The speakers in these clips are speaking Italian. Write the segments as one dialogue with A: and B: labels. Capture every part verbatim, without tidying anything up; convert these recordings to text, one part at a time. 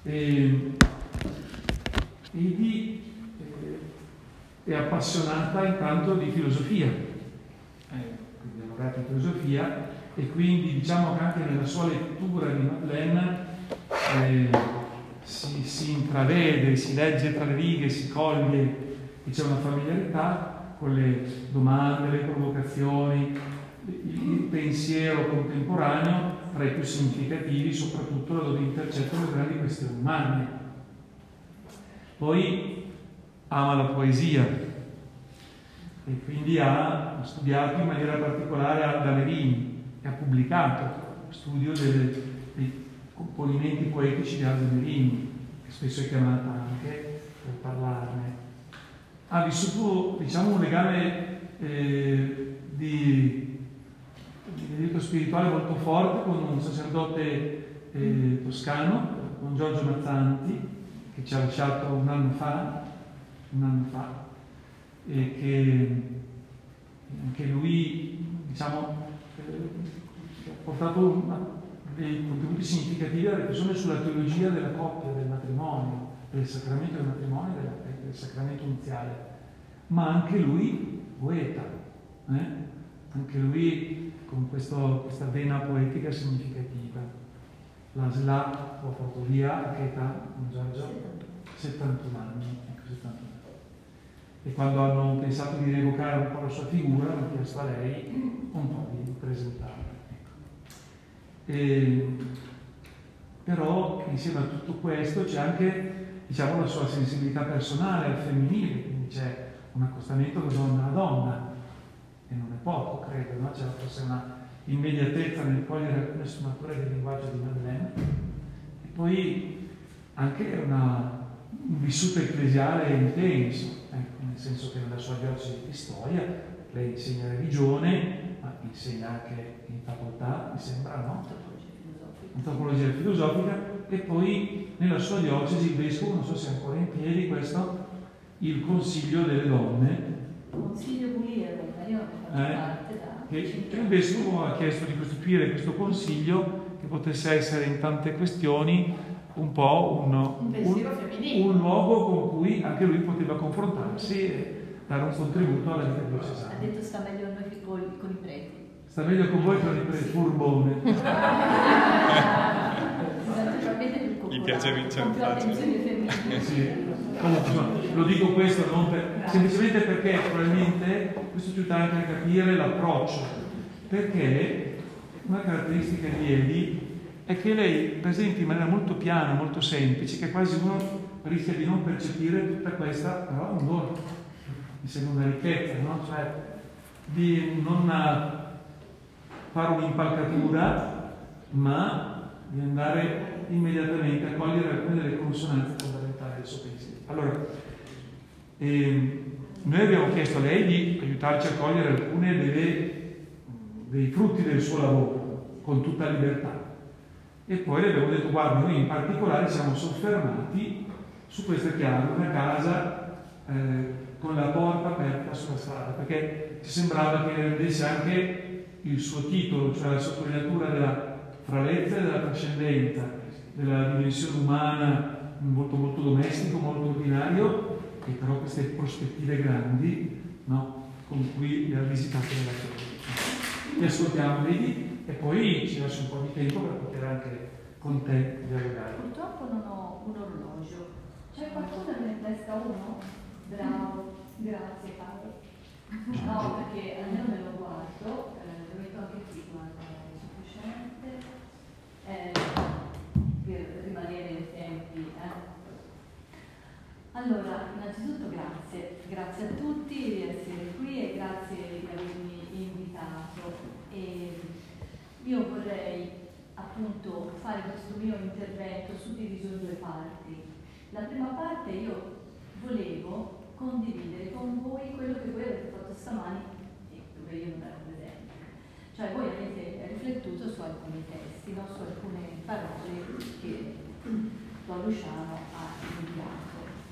A: E, Idi eh, è appassionata intanto di filosofia, eh, quindi è laureata in filosofia, e quindi diciamo che anche nella sua lettura di Madeleine eh, si, si intravede, si legge tra le righe, si coglie, c'è una familiarità con le domande, le provocazioni, il pensiero contemporaneo tra i più significativi, soprattutto laddove intercettano le grandi questioni umane. Poi ama la poesia e quindi ha studiato in maniera particolare Alda Merini e ha pubblicato studio delle, dei componimenti poetici di Alda Merini, che spesso è chiamata anche per parlarne. Ha vissuto, diciamo, un legame eh, di, di diritto spirituale molto forte con un sacerdote eh, toscano, con Giorgio Mazzanti, che ci ha lasciato un anno fa, un anno fa, e che anche lui, diciamo, eh, ha portato una, dei contributi significativi alla riflessione sulla teologia della coppia, del matrimonio, del sacramento del matrimonio e del, del sacramento nuziale, ma anche lui poeta, eh? anche lui con questo, questa vena poetica significativa. La S L A l'ho portato via a che età, Giorgio? settantuno anni, ecco, settantuno anni. E quando hanno pensato di rievocare un po' la sua figura, hanno chiesto a lei un po' di presentarla. Ecco. E, però insieme a tutto questo c'è anche, diciamo, la sua sensibilità personale al femminile, quindi c'è un accostamento da donna a donna, e non è poco, credo, no? C'è forse una immediatezza nel cogliere alcune sfumature del linguaggio di Madeleine, e poi anche una, un vissuto ecclesiale intenso, ecco, nel senso che nella sua diocesi di Pistoia lei insegna religione, ma insegna anche in facoltà, mi sembra, no? Antropologia filosofica, e poi nella sua diocesi il vescovo, non so se è ancora in piedi questo, il Consiglio delle Donne.
B: Consiglio Puliero, io ne faccio
A: eh,
B: parte da...
A: Che il vescovo ha chiesto di costituire questo consiglio che potesse essere in tante questioni un po' un,
B: un,
A: un, un luogo con cui anche lui poteva confrontarsi e dare un contributo alla vita diocesana.
B: Ha detto sta meglio noi che con, con i preti.
A: Sta meglio con voi che con i preti, furbone.
C: Gli piace vincere
B: con più attenzione femminile.
A: Sì. Comunque, lo dico questo non per, semplicemente perché probabilmente questo ci aiuta anche a capire l'approccio, perché una caratteristica di Edi è che lei presenta in maniera molto piana, molto semplice, che quasi uno rischia di non percepire tutta questa, però un dono, mi sembra una ricchezza, no? Cioè di non fare un'impalcatura, ma di andare immediatamente a cogliere alcune delle consonanze fondamentali del suo pensiero. Allora, eh, noi abbiamo chiesto a lei di aiutarci a cogliere alcune delle, dei frutti del suo lavoro, con tutta libertà. E poi le abbiamo detto, guarda, noi in particolare siamo soffermati su questa chiave, una casa eh, con la porta aperta sulla strada, perché ci sembrava che rendesse anche il suo titolo, cioè la sottolineatura della fralezza e della trascendenza, della dimensione umana, molto molto domestico, molto ordinario, e però queste prospettive grandi, no, con cui ha visitato nella sua vita. Ti ascoltiamo, vedi, e poi ci lascia un po' di tempo per poter anche con te dialogare.
B: Purtroppo non ho un orologio. C'è qualcuno che ne testa uno? Bravo, grazie Paolo. No, perché almeno me lo guardo, eh, lo metto anche qui, guarda, è sufficiente. Eh, per rimanere nei tempi. Eh. Allora, innanzitutto grazie, grazie a tutti di essere qui e grazie di avermi invitato. E io vorrei appunto fare questo mio intervento suddiviso in due parti. La prima parte io volevo condividere con voi quello che voi avete fatto stamani e dove io non ero presente. Cioè voi avete riflettuto su alcuni testi, no? Su alcune parole che Don Luciano ha inviato.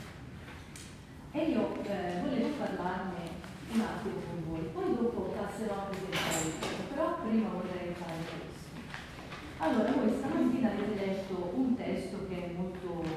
B: E io eh, volevo parlarne un attimo con voi, poi dopo passerò a presentare il testo, però prima vorrei fare questo. Allora, voi stamattina avete letto un testo che è molto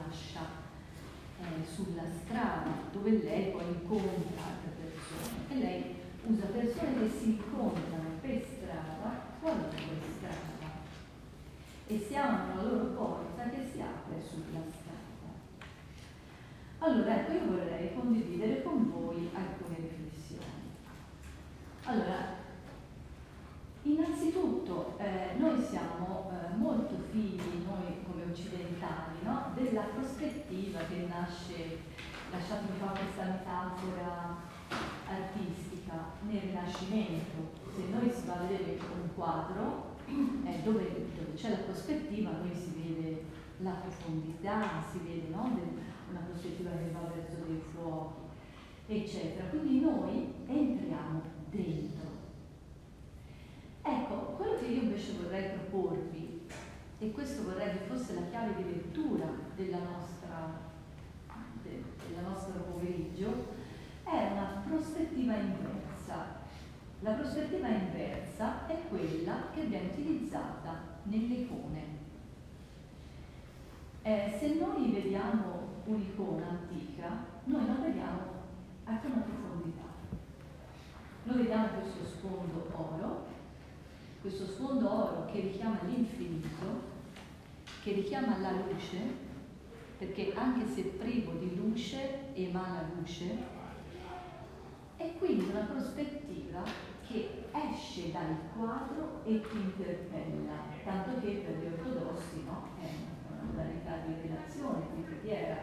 B: lascia eh, sulla strada, dove lei poi incontra altre persone e lei usa persone che si incontrano per strada, qualunque strada, e si amano la loro porta che si apre sulla strada. Allora, ecco, io vorrei condividere con voi alcune riflessioni. Allora, innanzitutto eh, noi siamo eh, molto figli, noi come occidentali, no? Della prospettiva che nasce, lasciatemi fare questa metafora artistica, nel Rinascimento. Se noi si va a vedere un quadro eh, dove, dove c'è la prospettiva, noi si vede la profondità, si vede, no? Del, una prospettiva che va verso dei fuochi, eccetera. Quindi noi entriamo dentro. Ecco, quello che io invece vorrei proporvi, e questo vorrei che fosse la chiave di lettura della nostra, de, della nostra pomeriggio, è una prospettiva inversa. La prospettiva inversa è quella che viene utilizzata nelle icone. Eh, se noi vediamo un'icona antica, noi non vediamo alcuna profondità. Noi vediamo questo sfondo oro, questo sfondo oro che richiama l'infinito, che richiama la luce, perché anche se privo di luce emana luce, e quindi una prospettiva che esce dal quadro e ti interpella, tanto che per gli ortodossi, no, è una modalità di rivelazione, di preghiera,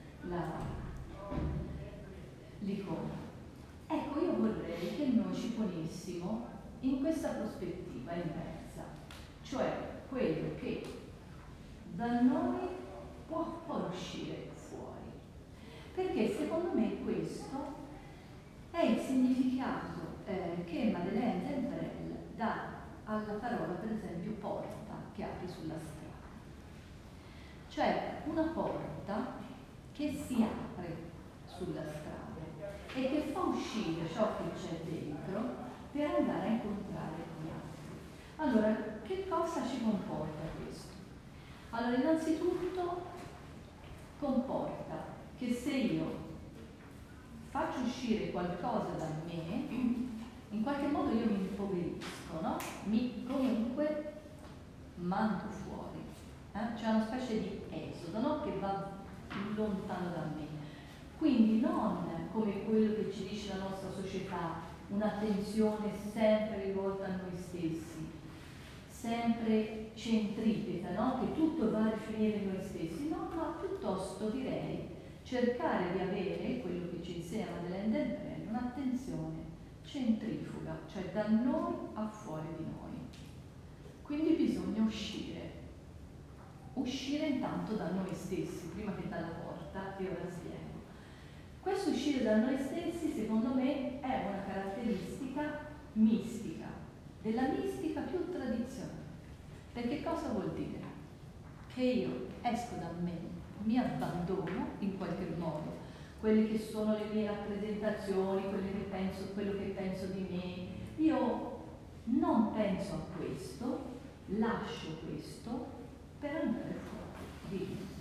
B: l'icona. Ecco, io vorrei che noi ci ponessimo in questa prospettiva inversa, cioè quello che da noi può poi uscire fuori, perché secondo me questo è il significato eh, che Madeleine Delbrel dà alla parola, per esempio, porta, che apre sulla strada. Cioè una porta che si apre sulla strada e che fa uscire ciò che c'è dentro per andare a incontrare gli altri. Allora, che cosa ci comporta questo? Allora, innanzitutto comporta che se io faccio uscire qualcosa da me, in qualche modo io mi impoverisco, no? Mi comunque mando fuori. Eh? C'è una specie di esodo, no? Che va lontano da me. Quindi non come quello che ci dice la nostra società, un'attenzione sempre rivolta a noi stessi, sempre centripeta, no? Che tutto va a rifinire in noi stessi, no? Ma piuttosto direi cercare di avere quello che ci insegna Madeleine Delbrel, un'attenzione centrifuga, cioè da noi a fuori di noi. Quindi bisogna uscire, uscire intanto da noi stessi, prima che dalla porta, e ora spiego. Questo uscire da noi stessi, secondo me, è una caratteristica mistica, della mistica più tradizionale. Perché cosa vuol dire? Che io esco da me, mi abbandono in qualche modo, quelle che sono le mie rappresentazioni, quelle che penso, quello che penso di me. Io non penso a questo, lascio questo per andare fuori di me.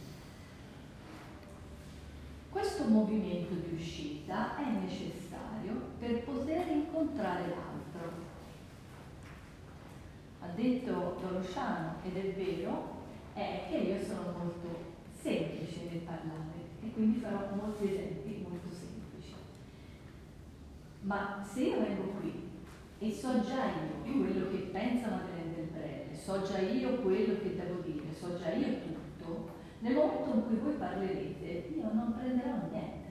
B: Questo movimento di uscita è necessario per poter incontrare l'altro. Ha detto Don Luciano, ed è vero, è che io sono molto semplice nel parlare e quindi farò molti esempi molto semplici. Ma se io vengo qui e so già io quello che pensa Madeleine Delbrel, so già io quello che devo dire, so già io tutto, nel momento in cui voi parlerete io non prenderò niente,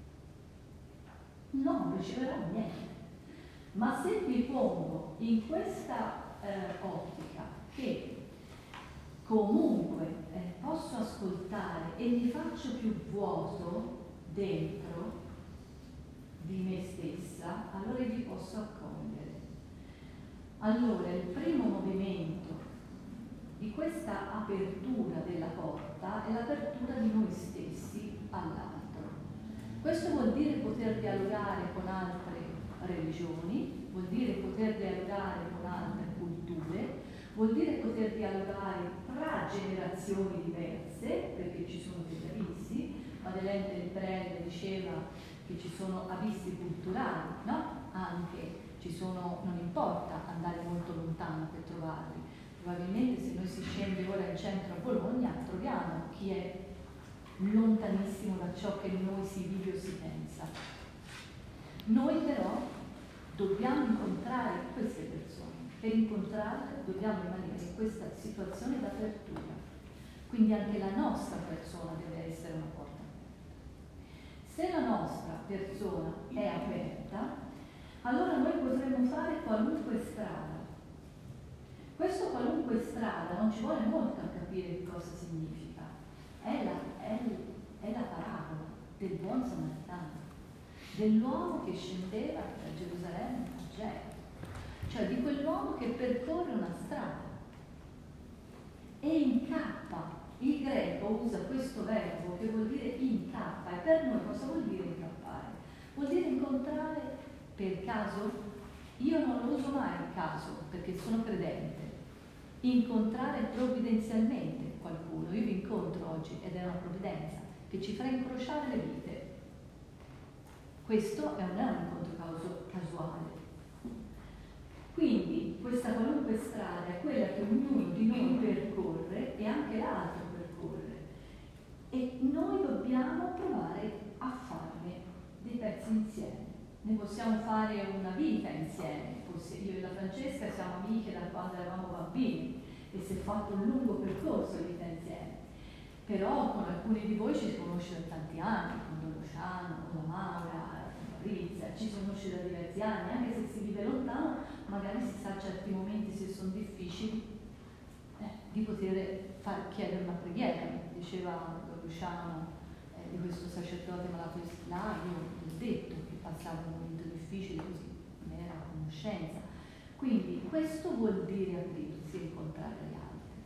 B: non riceverò niente. Ma se vi pongo in questa eh, ottica che comunque eh, posso ascoltare e mi faccio più vuoto dentro di me stessa, allora vi posso accogliere. Allora il primo movimento di questa apertura della porta è l'apertura di noi stessi all'altro. Questo vuol dire poter dialogare con altre religioni, vuol dire poter dialogare con altre culture, vuol dire poter dialogare tra generazioni diverse. diverse, perché ci sono degli abissi. Madeleine del Brel diceva che ci sono abissi culturali, no? Anche ci sono, non importa andare molto lontano per trovarli. Probabilmente se noi si scende ora in centro a Bologna troviamo chi è lontanissimo da ciò che noi si vive o si pensa. Noi però dobbiamo incontrare queste persone. Per incontrarle dobbiamo rimanere in questa situazione d'apertura. Quindi anche la nostra persona deve essere una porta. Se la nostra persona è aperta, allora noi potremo fare qualunque strada. Questo qualunque strada non ci vuole molto a capire che cosa significa. È la, è, è la parabola del buon samaritano, dell'uomo che scendeva da Gerusalemme a Gerico, cioè di quell'uomo che percorre una strada e incappa. Il greco usa questo verbo che vuol dire incappa, e per noi cosa vuol dire incappare? Vuol dire incontrare per caso. Io non lo uso mai in caso perché sono credente. Incontrare provvidenzialmente qualcuno. Io vi incontro oggi ed è una provvidenza che ci fa incrociare le vite. Questo non è un incontro casuale. Quindi questa qualunque strada è quella che ognuno di noi percorre e anche l'altro percorre. E noi dobbiamo provare a farne dei pezzi insieme. Ne possiamo fare una vita insieme. Io e la Francesca siamo amiche da quando eravamo bambini e si è fatto un lungo percorso di vita insieme. Però con alcuni di voi ci si conosce da tanti anni, con Don Luciano, con la Maura, con Maurizia, ci si conosce da diversi anni, anche se si vive lontano, magari si sa certi momenti, se sono difficili, eh, di poter far, chiedere una preghiera. Diceva Don Luciano eh, di questo sacerdote malato di là, io ho detto che passava un momento difficile così. Era conoscenza. Quindi questo vuol dire aprirsi e incontrare gli altri.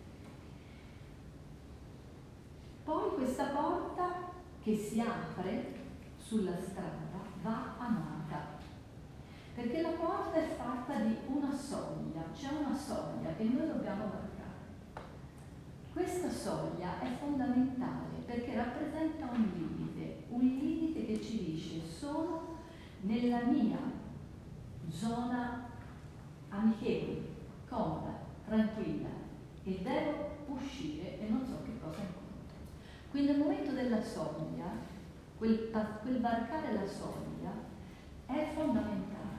B: Poi questa porta che si apre sulla strada va amata, perché la porta è fatta di una soglia, c'è una soglia che noi dobbiamo varcare. Questa soglia è fondamentale perché rappresenta un limite, un limite che ci dice sono nella mia zona amichevole, comoda, tranquilla e devo uscire e non so che cosa incontro. Quindi nel momento della soglia, quel, quel varcare la soglia è fondamentale.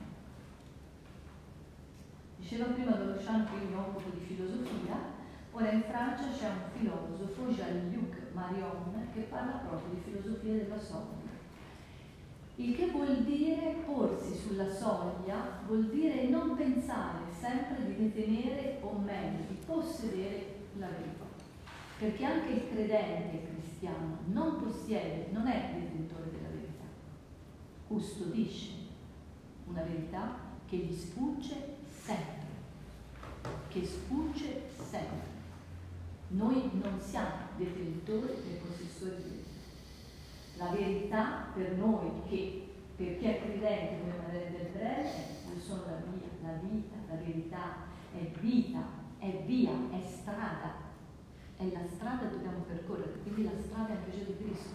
B: Diceva prima Don Luciano che io mi occupo di filosofia, ora in Francia c'è un filosofo, Jean-Luc Marion, che parla proprio di filosofia della soglia. Il che vuol dire porsi sulla soglia, vuol dire non pensare sempre di detenere o meglio di possedere la verità. Perché anche il credente il cristiano non possiede, non è detentore della verità, custodisce una verità che gli sfugge sempre, che sfugge sempre. Noi non siamo detentori e possessori di verità. La verità per noi, che per chi è credente come Madeleine del Brel, io sono la via, la vita, la verità è vita, è via, è strada, è la strada che dobbiamo percorrere, quindi la strada è anche Gesù Cristo.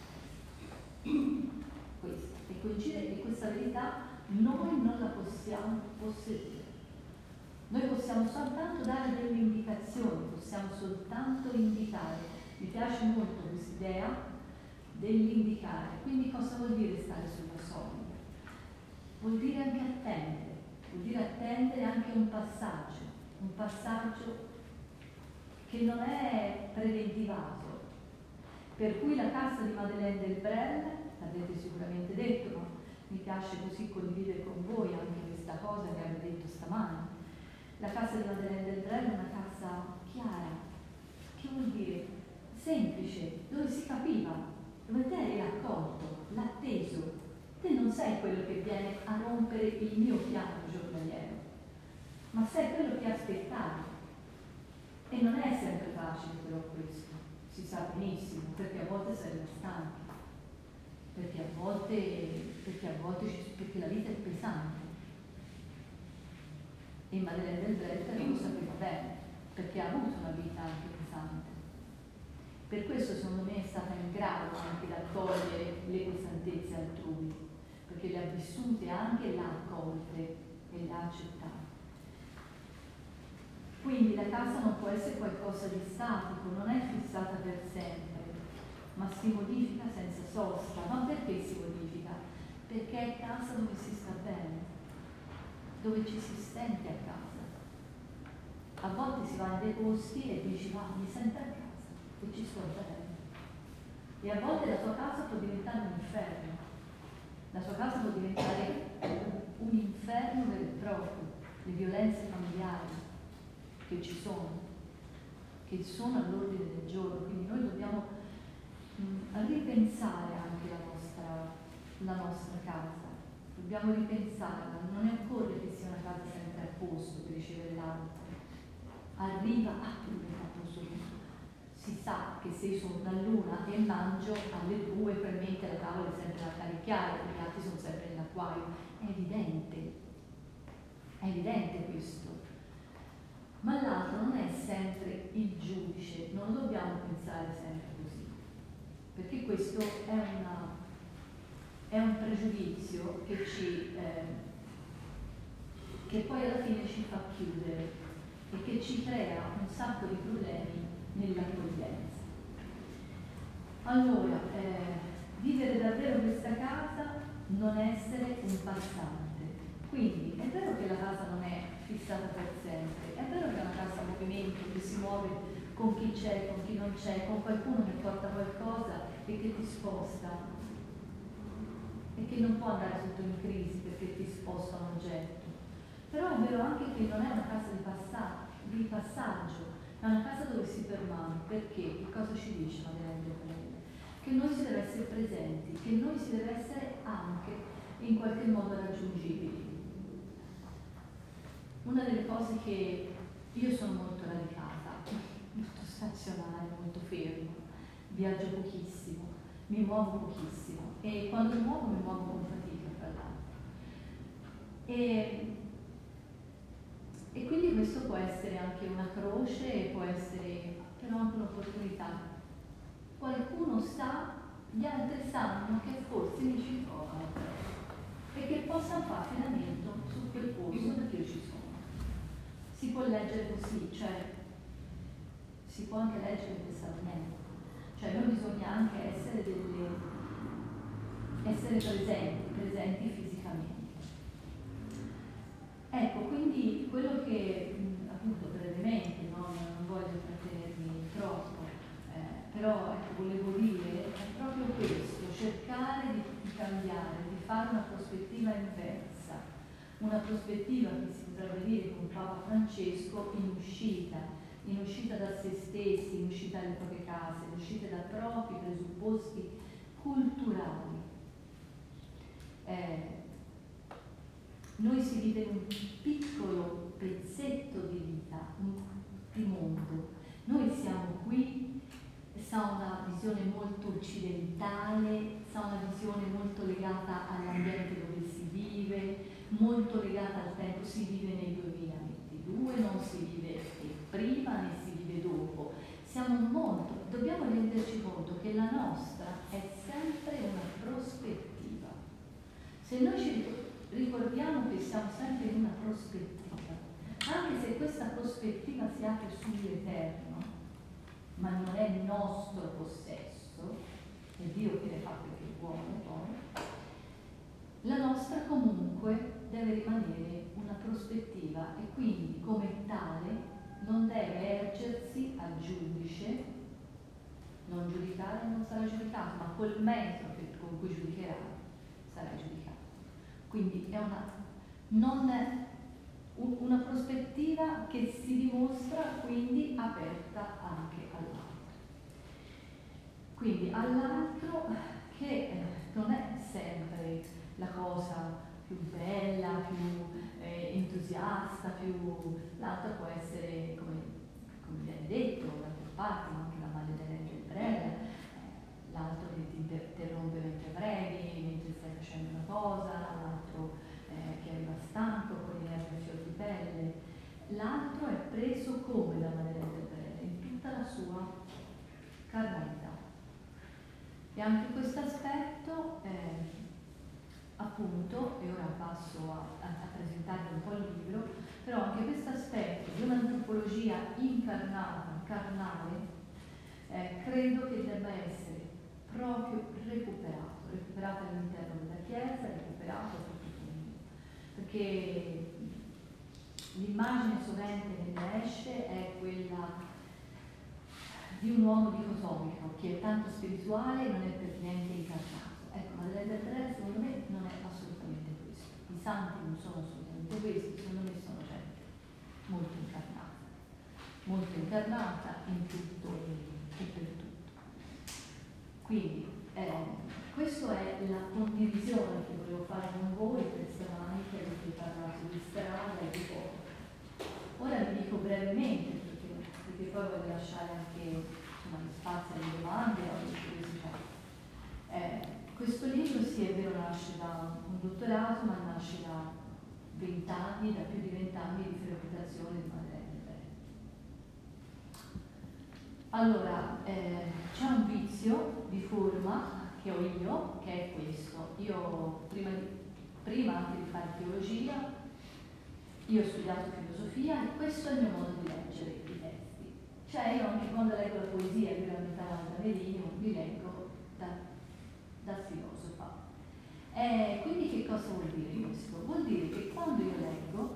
B: Questa. E coincide che questa verità noi non la possiamo possedere. Noi possiamo soltanto dare delle indicazioni, possiamo soltanto indicare. Mi piace molto questa idea dell'indicare. Quindi cosa vuol dire stare sulla soglia? Vuol dire anche attendere, vuol dire attendere anche un passaggio, un passaggio che non è preventivato. Per cui la casa di Madeleine del Brel, l'avete sicuramente detto, ma mi piace così condividere con voi anche questa cosa che avete detto stamani. La casa di Madeleine del Brel è una casa chiara, che vuol dire semplice, dove si capiva, dove te eri accolto, l'atteso. Te non sei quello che viene a rompere il mio piano giornaliero, ma sei quello che aspettavi. E non è sempre facile però questo, si sa benissimo, perché a volte sei stanchi, perché a volte, perché a volte perché la vita è pesante. E Madeleine del Brel lo sapeva bene, perché ha avuto una vita anche pesante. Per questo secondo me è stata in grado anche di accogliere le pesantezze altrui, perché le ha vissute anche e le ha accolte e le ha accettate. Quindi la casa non può essere qualcosa di statico, non è fissata per sempre, ma si modifica senza sosta. Ma perché si modifica? Perché è casa dove si sta bene, dove ci si sente a casa. A volte si va in dei posti e dici, ma mi sento a casa e ci sto bene. E a volte la tua casa può diventare un inferno. La tua casa può diventare un inferno vero e proprio. Le violenze familiari che ci sono, che sono all'ordine del giorno. Quindi noi dobbiamo mh, ripensare anche la nostra, la nostra casa. Dobbiamo ripensarla. Non è occorre che sia una casa sempre a posto per ricevere l'altro. Arriva, ah, tu mi hai fatto subito. Si sa che se io sono da luna e mangio alle due, probabilmente la tavola è sempre da caricare, perché gli altri sono sempre nell'acquario. È evidente, è evidente questo. Ma l'altro non è sempre il giudice, non lo dobbiamo pensare sempre così, perché questo è, una, è un pregiudizio che, ci, eh, che poi alla fine ci fa chiudere e che ci crea un sacco di problemi nell'accoglienza. Allora, eh, vivere davvero questa casa, non essere un passante. Quindi è vero che la casa non è fissata per sempre, è vero che è una casa a movimento, che si muove con chi c'è, con chi non c'è, con qualcuno che porta qualcosa e che ti sposta e che non può andare tutto in crisi perché ti sposta un oggetto. Però è vero anche che non è una casa di, passa- di passaggio, è una casa dove si permane. Perché? Che cosa ci dice Madeleine de Brele? Che noi si deve essere presenti, che noi si deve essere anche in qualche modo raggiungibili. Una delle cose che io sono molto radicata, molto stazionaria, molto ferma, viaggio pochissimo, mi muovo pochissimo e quando mi muovo mi muovo con fatica, tra l'altro. E, e quindi questo può essere anche una croce, può essere però anche un'opportunità. Qualcuno sa, gli altri sanno che forse mi ci trovano e che possano fare affidamento su quel posto perché io ci sono. Si può leggere così, cioè si può anche leggere il testamento, cioè noi bisogna anche essere, delle, essere presenti, presenti fisicamente. Ecco, quindi quello che appunto brevemente, no, non voglio trattenermi troppo, eh, però ecco, volevo dire è proprio questo, cercare di, di cambiare, di fare una prospettiva inversa, una prospettiva che si potrebbe dire con Papa Francesco in uscita, in uscita da se stessi, in uscita dalle proprie case, in uscita da propri presupposti culturali. Eh, noi si vive in un piccolo pezzetto di vita, di mondo. Noi siamo qui, sa una visione molto occidentale, sa una visione molto legata all'ambiente dove si vive, molto legata al tempo, si vive nel duemilaventidue, non si vive prima né si vive dopo. Siamo molto, dobbiamo renderci conto che la nostra è sempre una prospettiva. Se noi ci ricordiamo che siamo sempre in una prospettiva, anche se questa prospettiva si apre sull'eterno, ma non è il nostro possesso, è Dio che ne fa quel che vuole poi, la nostra comunque deve rimanere una prospettiva e quindi come tale non deve ergersi al giudice, non giudicare non sarà giudicato, ma col metro che, con cui giudicherà sarà giudicato. Quindi è una, non è un, una prospettiva che si dimostra quindi aperta anche all'altro. Quindi all'altro che eh, non è sempre la cosa più bella, più eh, entusiasta, più l'altro può essere, come, come viene detto da più parti, ma anche da Madeleine de Brele, eh, l'altro che ti interrompe mentre preghi, mentre stai facendo una cosa, l'altro eh, che arriva stanco con i nervi a fior di pelle. L'altro è preso come da Madeleine de Brele, in tutta la sua carnalità. appunto, e ora passo a, a, a presentarvi un po' il libro, però anche questo aspetto di un'antropologia incarnata, carnale, eh, credo che debba essere proprio recuperato, recuperato all'interno della Chiesa, recuperato a tutto il mondo, perché l'immagine sovente che ne esce è quella di un uomo dicotomico che è tanto spirituale e non è per niente incarnato. Ecco, ma Madre del Re secondo me non è assolutamente questo. I santi non sono assolutamente questi, secondo me sono gente molto incarnata, molto incarnata in tutto e per tutto. Quindi eh, questa è la condivisione che volevo fare con voi per stamani, che avete parlato di strada e di poco. Ora vi dico brevemente, perché, perché poi voglio lasciare anche insomma, spazio alle domande o alle curiosità. Eh, questo libro, sì, è vero, nasce da un dottorato, ma nasce da vent'anni, da più di vent'anni di frequentazione di Madre del Re. Allora, eh, c'è un vizio di forma che ho io, che è questo. Io, prima, di, prima anche di fare teologia, io ho studiato filosofia e questo è il mio modo di leggere i testi. Cioè io anche quando leggo la poesia, che la metà da Merini, li leggo da, da filosofa. Eh, quindi che cosa vuol dire questo? Vuol dire che quando io leggo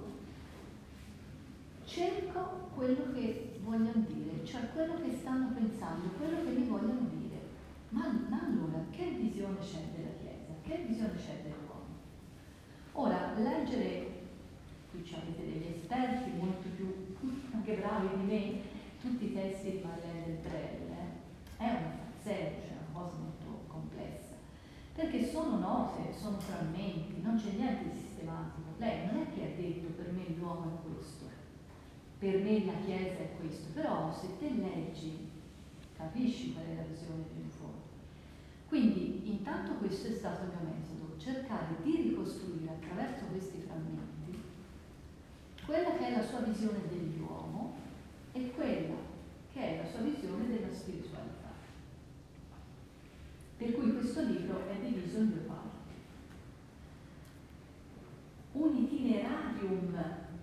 B: cerco quello che vogliono dire, cioè quello che stanno pensando, quello che mi vogliono dire. Ma, ma allora, che visione c'è della Chiesa? Che visione c'è dell'uomo? Ora, leggere, qui avete degli esperti molto più anche bravi di me, tutti i testi di Madeleine del Brel, eh, è un fazzero, cioè una cosa molto complessa, perché sono note, sono frammenti, non c'è niente di sistematico. Lei non è che ha detto per me l'uomo è questo, per me la Chiesa è questo, però se te leggi capisci qual è la visione più in fondo. Quindi intanto questo è stato il mio metodo, cercare di ricostruire attraverso questi frammenti quella che è la sua visione dell'uomo e quella che è la sua visione della spiritualità. Per cui questo libro è diviso in due parti. Un itinerarium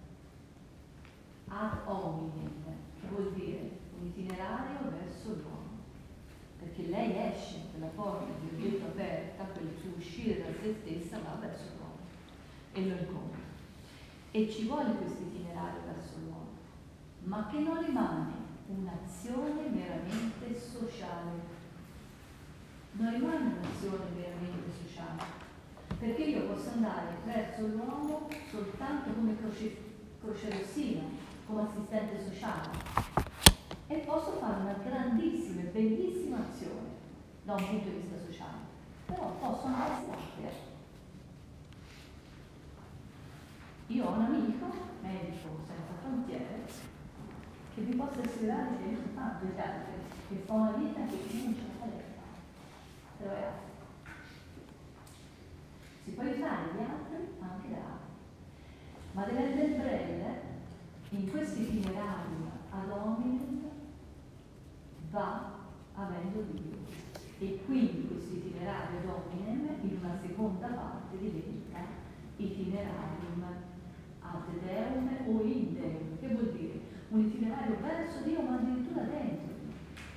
B: ad hominem, che vuol dire un itinerario verso l'uomo, perché lei esce dalla porta che ho detto aperta, quel suo uscire da se stessa va verso l'uomo e lo incontra. E ci vuole questo itinerario verso l'uomo, ma che non rimane un'azione meramente sociale. Non rimane un'azione meramente sociale, perché io posso andare verso l'uomo soltanto come croce, crocerossino, come assistente sociale, e posso fare una grandissima e bellissima azione da un punto di vista sociale, però posso andare sempre. Io ho un amico, medico senza frontiere, che vi possa spiegare che ah, vedete, che fa una vita che non ce la farei. Però è altro. Si può aiutare gli altri anche da altri. Madeleine del Brel, in questo itinerario ad hominem, va avendo Dio. E quindi questo itinerario ad hominem, in una seconda parte, diventa itinerarium ad Deum o in Deum, che vuol dire un itinerario verso Dio, ma addirittura dentro Dio.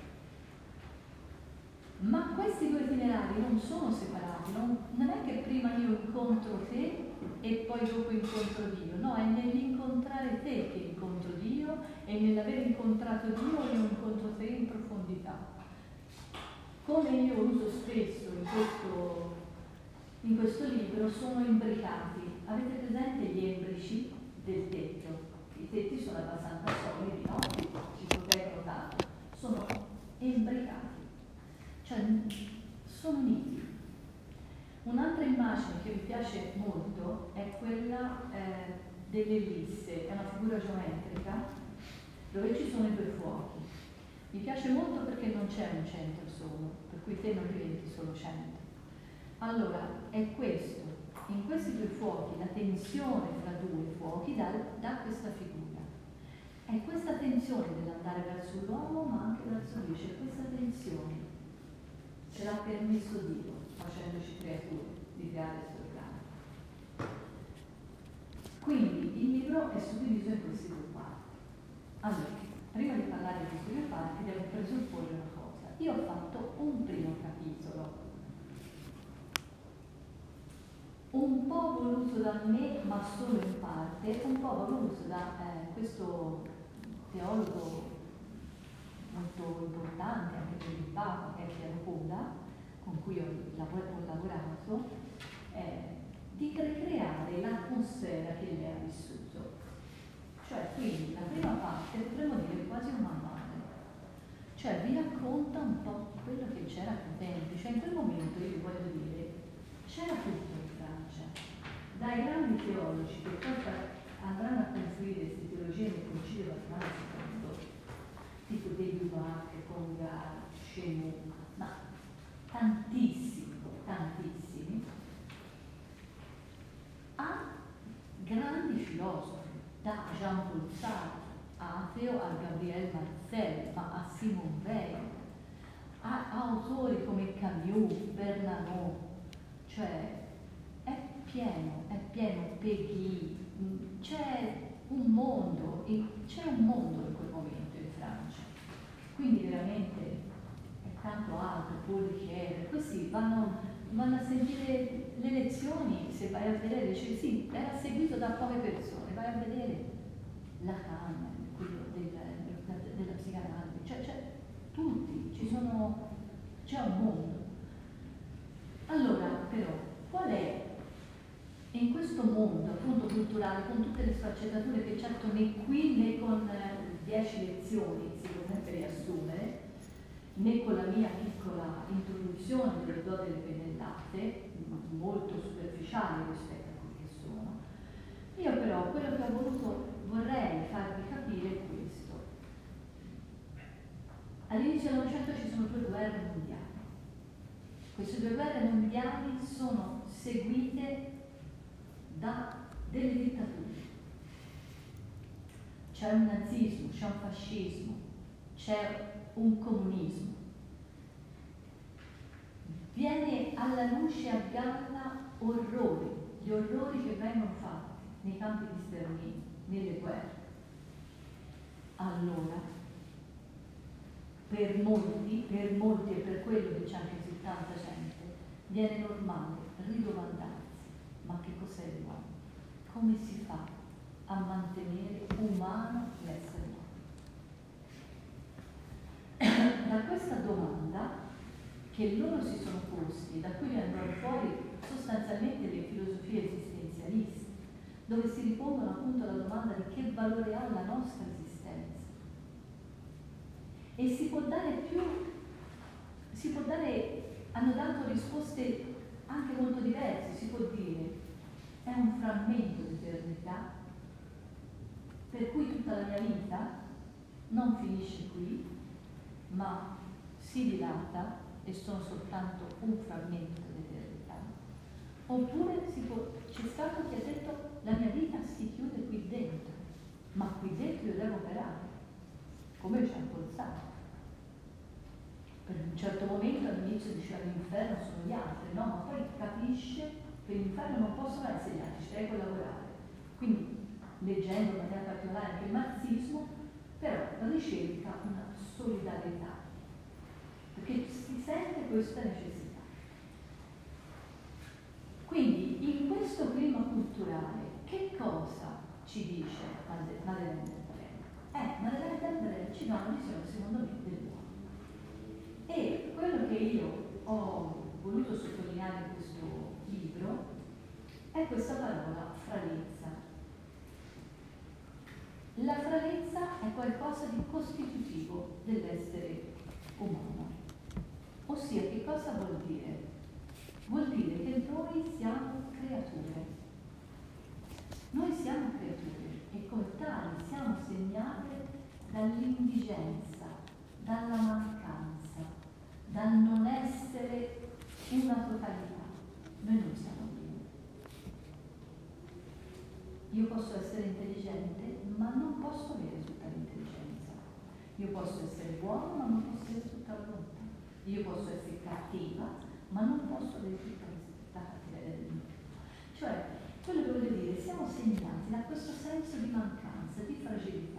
B: Ma questi due itinerari non sono separati, non, non è che prima io incontro te e poi dopo incontro Dio, no, è nell'incontrare te che incontro Dio e nell'aver incontrato Dio io incontro te in profondità. Come io uso spesso in questo, in questo libro, sono imbricati. Avete presente gli embrici del tetto? I tetti sono abbastanza solidi, no? Ci proteggono tanto. Sono imbricati, cioè sono uniti. Un'altra immagine che mi piace molto è quella eh, dell'ellisse, è una figura geometrica dove ci sono i due fuochi. Mi piace molto perché non c'è un centro solo, per cui te non diventi solo centro. Allora, è questo. In questi due fuochi, la tensione fra due fuochi dà, dà questa figura. È questa tensione dell'andare verso l'uomo, ma anche verso Dio. C'è questa tensione. Ce l'ha permesso Dio, facendoci creature, di creare il suo piano. umano è suddiviso in queste due parti. Allora, prima di parlare di queste due parti devo presupporre una cosa. Io ho fatto un primo capitolo, un po' voluto da me, ma solo in parte, un po' voluto da eh, questo teologo molto importante anche per il Papa, che è Piero Coda, con cui ho, lav- ho lavorato, eh, di ricreare l'atmosfera che lei ha vissuto. Cioè, quindi la prima parte potremmo dire quasi un manuale, cioè vi racconta un po' quello che c'era a tempi, cioè in quel momento io vi voglio dire, c'era tutto in Francia, dai grandi teologi che poi andranno a construire queste teologie nel Concilio Vaticano secondo, tipo De Lubac, Congar, Chenu, ma tantissimi, tantissimi, a grandi filosofi, da Jean-Paul Sartre, a Theo, a Gabriel Marcel, ma a Simone Weil, a, a autori come Camus, Bernanos, cioè è pieno, è pieno, Peggy, c'è un mondo, c'è un mondo in quel momento in Francia, quindi veramente è tanto altro, Paul Ricoeur, questi vanno, vanno a sentire le lezioni, se vai a vedere, dice sì, era seguito da poche persone, vai a vedere Lacan, quello del, della, della psicanalisi, cioè, cioè tutti, ci sono, c'è un mondo. Allora, però, qual è in questo mondo appunto culturale, con tutte le sfaccettature che certo né qui né con dieci lezioni si può sempre riassumere, né con la mia piccola introduzione delle do delle pennellate, molto superficiale rispetto a quelli che sono, io però quello che ho voluto, vorrei farvi capire è questo. All'inizio del Novecento ci sono due guerre mondiali. Queste due guerre mondiali sono seguite da delle dittature. C'è un nazismo, c'è un fascismo, c'è un comunismo. Viene alla luce a galla orrori, gli orrori che vengono fatti nei campi di sterminio, nelle guerre. Allora, per molti, per molti e per quello che c'è anche su tanta gente, viene normale ridomandarsi, ma che cos'è l'uomo? Come si fa a mantenere umano l'essere umano? Da questa domanda che loro si sono posti, da cui vengono fuori sostanzialmente le filosofie esistenzialiste, dove si ripongono appunto la domanda di che valore ha la nostra esistenza. E si può dare più, si può dare, hanno dato risposte anche molto diverse, si può dire, è un frammento di eternità, per cui tutta la mia vita non finisce qui, ma si dilata e sono soltanto un frammento di eternità. Oppure si può, c'è stato chi ha detto la mia vita si chiude qui dentro, ma qui dentro io devo operare, come Jean-Paul Sartre. Per un certo momento all'inizio diceva l'inferno sono gli altri, no? Ma poi capisce che l'inferno non possono essere gli altri, ci devi collaborare. Quindi, leggendo in maniera particolare anche il marxismo, però ricerca una solidarietà, perché si sente questa necessità. Quindi, in questo clima culturale, che cosa ci dice Madeleine d'Albret? Eh, Madeleine d'Albret ci dà una visione, secondo me, dell'uomo. E quello che io ho voluto sottolineare in questo libro è questa parola fralezza. La fralezza è qualcosa di costitutivo dell'essere umano. Ossia, che cosa vuol dire? Vuol dire che noi siamo creature. Noi siamo creature e come tali siamo segnate dall'indigenza, dalla mancanza, dal non essere una totalità. Noi non siamo Dio. Io posso essere intelligente, ma non posso avere tutta l'intelligenza. Io posso essere buono, ma non posso avere tutta la volontà. Io posso essere cattiva, ma non posso avere tutta la cattiveria del mondo. Cioè, quello che voglio dire, siamo segnati anzi da questo senso di mancanza, di fragilità.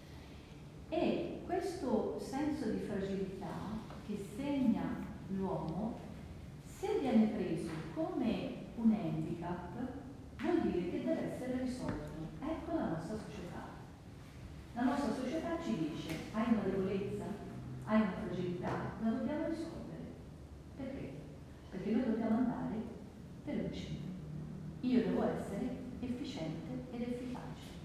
B: E questo senso di fragilità che segna l'uomo, se viene preso come un handicap, vuol dire che deve essere risolto. Ecco la nostra società. La nostra società ci dice: hai una debolezza, hai una fragilità, la dobbiamo risolvere. Perché? Perché noi dobbiamo andare veloci. Io devo essere efficiente ed efficace.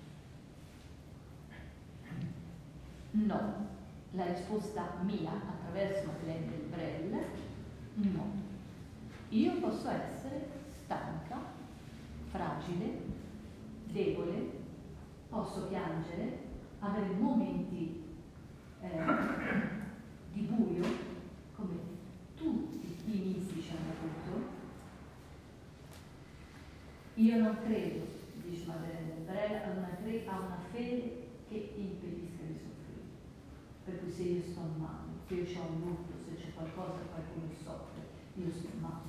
B: No. La risposta mia, attraverso Madeleine Delbrel, no. Io posso essere stanca, fragile, debole, posso piangere, avere momenti eh, di buio, come tutti i mistici hanno avuto. Io non credo, dice Madeleine Delbrel, a una, a una fede che impedisca di soffrire. Per cui se io sto male, se io ho un lutto, se c'è qualcosa che qualcuno soffre, io sto male.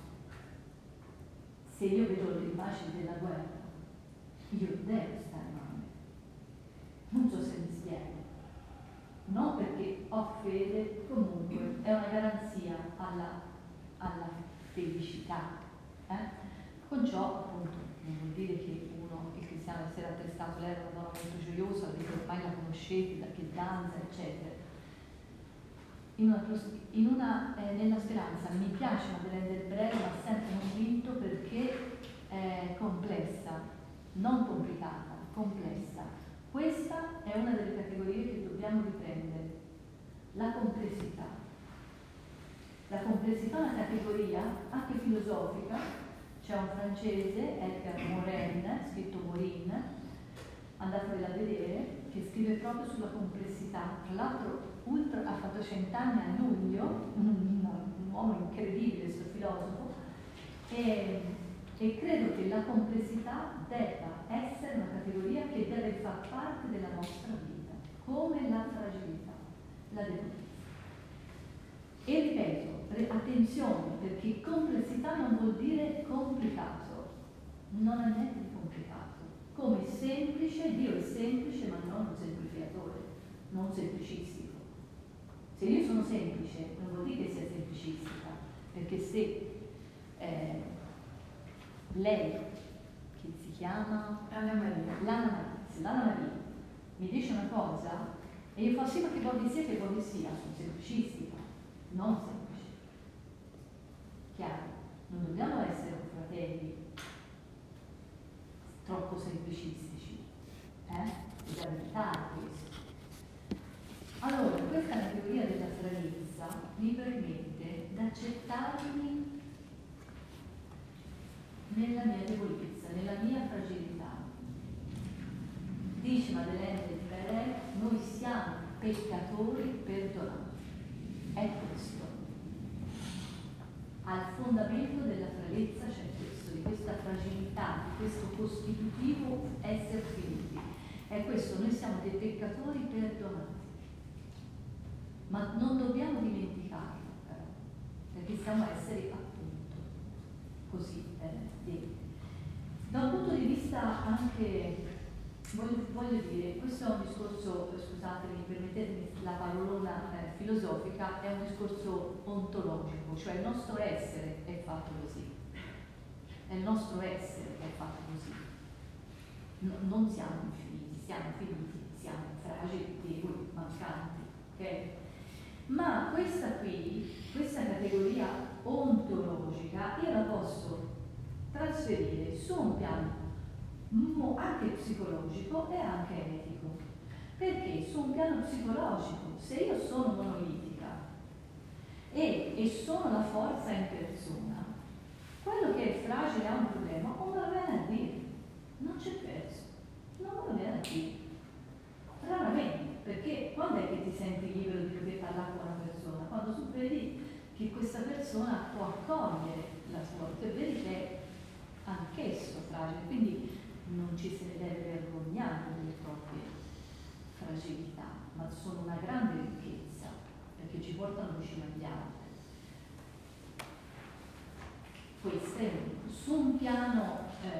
B: Se io vedo le immagini della guerra, io devo stare male. Non so se mi spiego. Non perché ho fede, comunque è una garanzia alla, alla felicità. Eh? Con ciò, appunto, non vuol dire che uno, il cristiano, essere attestato, lei era una donna molto gioiosa, perché ormai la conoscete, da che danza, eccetera. In una, in una, eh, nella speranza mi piace Madeleine Delbrel, ma sempre convinto perché è complessa, non complicata, complessa. Questa è una delle categorie che dobbiamo riprendere, la complessità. La complessità è una categoria anche filosofica. C'è un francese, Edgar Morin, scritto Morin, andatevela a vedere, che scrive proprio sulla complessità. Tra l'altro ultra, ha fatto cent'anni a luglio, un, un uomo incredibile, questo filosofo, e, e credo che la complessità debba essere una categoria che deve far parte della nostra vita, come la fragilità, la debolezza. E ripeto, attenzione, perché complessità non vuol dire complicato, non ha niente di complicato. Come semplice, Dio è semplice, ma non un semplificatore, non semplicistico. Se io sono semplice, non vuol dire che sia semplicistica, perché se eh, lei, che si chiama
D: Anna Maria,
B: L'Anna Maria, se l'Anna Maria mi dice una cosa e io faccio sì, ma che vuol sia che vuol sia, sono semplicistica, non semplice. Chiaro, non dobbiamo essere fratelli troppo semplicistici, eh? Bisogna evitare questo. Allora, questa categoria della fragilità mi permette di accettarmi nella mia debolezza, nella mia fragilità. Dice Madeleine Delbrel, noi siamo peccatori perdonati. È questo. Al fondamento della fragilità c'è questo, di questa fragilità, di questo costitutivo essere finiti. È questo, noi siamo dei peccatori perdonati. Ma non dobbiamo dimenticarlo, però, perché siamo esseri appunto così eh, deboli. Da un punto di vista anche, voglio, voglio dire, questo è un discorso, scusatemi, permettetemi la parolona eh, filosofica, è un discorso ontologico, cioè il nostro essere è fatto così, è il nostro essere è fatto così. No, non siamo infiniti, siamo finiti, siamo fragili, deboli, mancanti, ok? Ma questa qui, questa categoria ontologica, io la posso trasferire su un piano anche psicologico e anche etico. Perché su un piano psicologico, se io sono monolitica e, e sono la forza in persona, quello che è fragile ha un problema, o me lo viene a dire, non c'è verso, non me lo viene a dire. Raramente. Perché quando è che ti senti libero di poter parlare con una persona? Quando tu vedi che questa persona può accogliere la tua, che vedi che è anch'esso fragile, quindi non ci se ne deve vergognare delle proprie fragilità, ma sono una grande ricchezza, perché ci portano vicino agli altri. Questo è su un piano, eh, e questo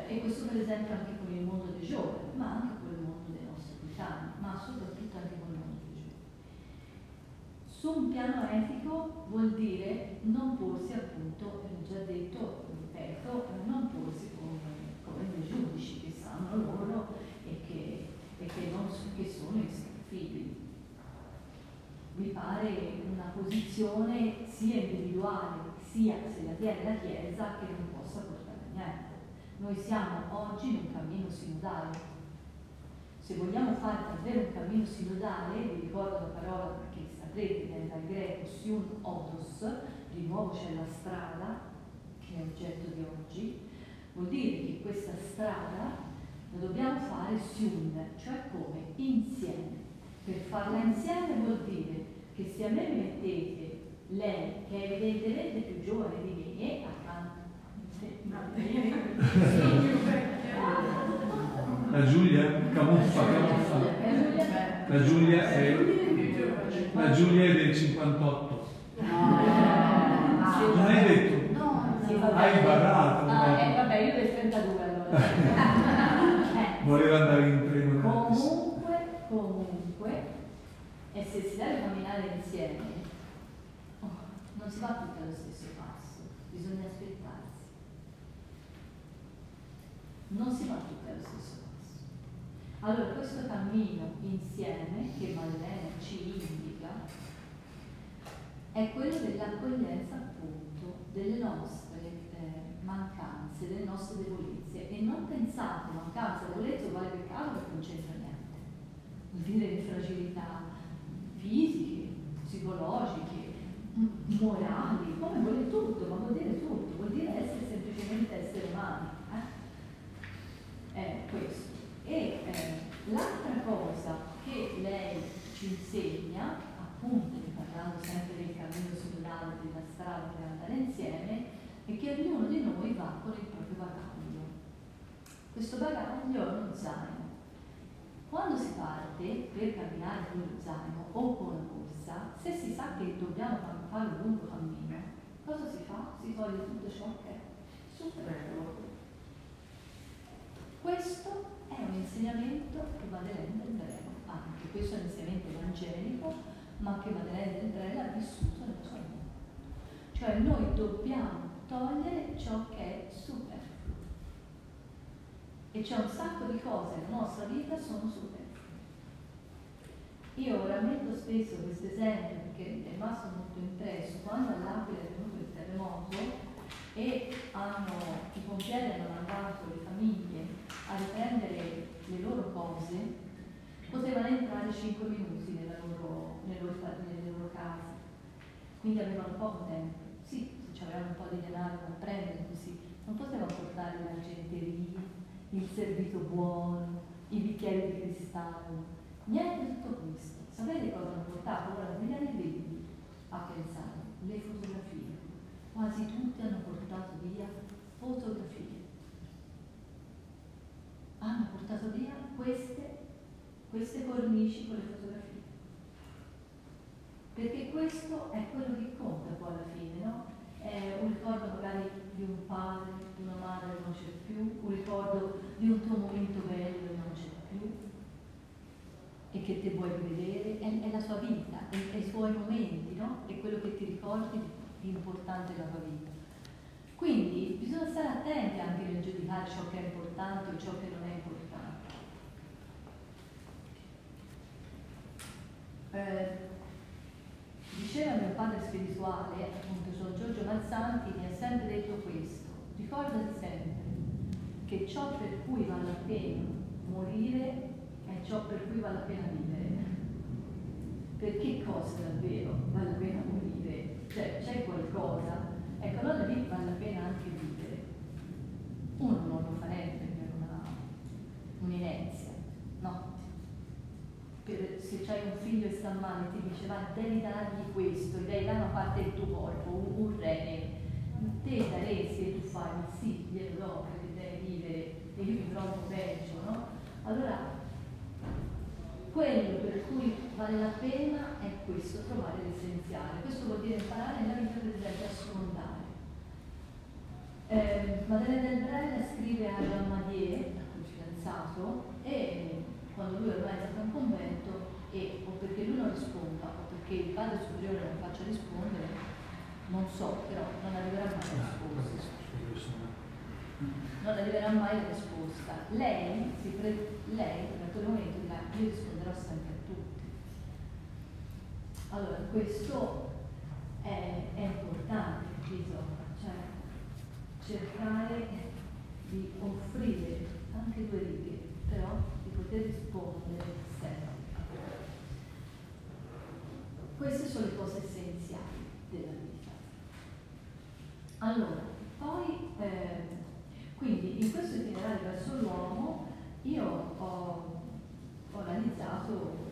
B: questo per esempio anche con il mondo dei giovani, ma anche con il mondo dei nostri coetanei, ma soprattutto anche con il mondo dei giovani. Su un piano etico vuol dire non porsi, appunto, l'ho già detto, ripeto, non porsi come, come dei giudici che sanno loro e che, e che, non, che sono inscrutibili. Mi pare una posizione sia individuale sia, se la tiene la Chiesa, che non possa portare a niente. Noi siamo oggi in un cammino sinodale. Se vogliamo fare davvero un cammino sinodale, vi ricordo la parola perché saprete, viene dal greco siun odos, di nuovo c'è la strada, che è oggetto di oggi, vuol dire che questa strada la dobbiamo fare siun, cioè come? Insieme. Per farla insieme vuol dire che se a me mi mettete lei, che è evidentemente più giovane di me, accanto
A: la Giulia camuffa, camuffa. La Giulia è la Giulia è del cinquantotto. Non hai detto?
B: No, sì,
A: hai barato.
B: Ah, eh, vabbè, io del trentadue allora. eh.
A: Voleva andare in treno.
B: Comunque, comunque, e se si deve camminare insieme, oh, non si va tutti allo stesso passo, bisogna aspettarsi. Non si va tutti allo stesso passo. Allora, questo cammino insieme, che Maddalena ci indica, è quello dell'accoglienza, appunto, delle nostre eh, mancanze, delle nostre debolezze. E non pensate, mancanza, debolezza uguale peccato, perché non c'entra niente. Vuol dire le fragilità fisiche, psicologiche, morali, come vuol dire tutto, ma vuol dire tutto, vuol dire essere semplicemente esseri umani. Eh? È questo. E eh, l'altra cosa che lei ci insegna, appunto, parlando sempre del cammino sinodale, della strada per andare insieme, è che ognuno di noi va con il proprio bagaglio. Questo bagaglio è uno zaino. Quando si parte per camminare con lo zaino o con la corsa, se si sa che dobbiamo fare un lungo cammino, cosa si fa? Si toglie tutto ciò che è superfluo. Questo è un insegnamento che Maddalena del Brera, anche questo è un insegnamento evangelico, ma che Maddalena del Brera ha vissuto nella sua vita. Cioè noi dobbiamo togliere ciò che è superfluo. E c'è un sacco di cose nella nostra vita sono superflue. Io rammento spesso questo esempio perché è rimasto molto impresso. Quando all'Aquila è venuto il terremoto e hanno, i pompieri hanno mandato le famiglie a riprendere le loro cose, potevano entrare cinque minuti nella loro, nelle, loro, nelle loro case, quindi avevano poco tempo. Sì, se avevano un po' di denaro da prendere così, non potevano portare l'argenteria, il servito buono, i bicchieri di cristallo, niente di tutto questo. Sapete cosa hanno portato? Ora mi viene vedi a pensare, le fotografie. Quasi tutti hanno portato via fotografie. Hanno portato via queste, queste cornici con le fotografie. Perché questo è quello che conta poi alla fine, no? È un ricordo magari di un padre, di una madre che non c'è più, un ricordo di un tuo momento bello che non c'è più e che te vuoi rivedere, è, è la sua vita, è, è i suoi momenti, no? È quello che ti ricordi di importante della tua vita. Quindi bisogna stare attenti anche nel giudicare ciò che è importante o ciò che non è importante. Eh, Diceva mio padre spirituale, appunto Gian Giorgio Mazzanti, mi ha sempre detto questo: ricordati sempre che ciò per cui vale la pena morire è ciò per cui vale la pena vivere. Per che cosa davvero vale la pena morire? Cioè c'è qualcosa, ecco, allora lì vale la pena anche vivere. Uno non lo farebbe per una, un'inezia, no? Per, se c'hai un figlio e sta male ti dice ma devi dargli questo, devi dare una parte del tuo corpo, un, un rene, te daresti e tu fai, ma sì, glielo do perché devi vivere e io mi trovo peggio, no? Allora, quello per cui vale la pena è questo, trovare l'essenziale. Questo vuol dire imparare nella vita, per esempio, a sfondare. Eh, Madeleine Delbrel scrive a Jean Madier, il fidanzato, e quando lui ormai è stato in convento, e o perché lui non risponda o perché il padre superiore non faccia rispondere, non so, però non arriverà mai la risposta. Non arriverà mai la risposta. Lei, si pre- lei in quel momento dirà: io risponderò sempre a tutti. Allora, questo è, è importante, capito? Cioè, cercare di offrire anche due righe, però di poter rispondere sempre. Queste sono le cose essenziali della vita. Allora, poi, eh, quindi in questo itinerario verso l'uomo io ho, ho analizzato,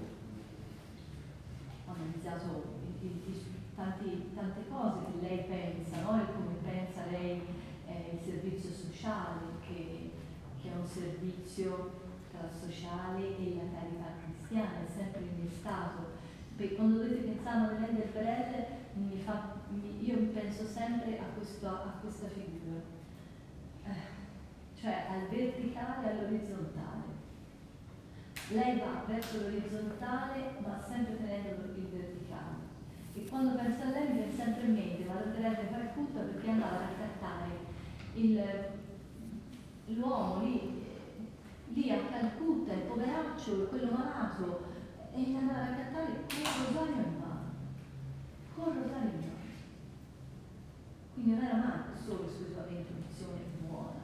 B: ho analizzato i, i, i, tanti, tante cose che lei pensa, no? E come pensa lei eh, il servizio sociale, che, che è un servizio tra sociale e la carità cristiana, è sempre innestato. Perché quando dovete pensare a Madeleine Delbrel, mi fa, mi, io penso sempre a, questo, a questa figura, eh, cioè al verticale e all'orizzontale. Lei va verso l'orizzontale ma sempre tenendo il verticale. E quando penso a lei mi viene sempre in mente Madre Teresa di Calcutta, perché andava a raccattare l'uomo lì, lì a Calcutta, il poveraccio, quello malato, e mi andava a raccattare con il rosario in mano, con il rosario in mano. Quindi non era mai solo esclusivamente un'azione buona,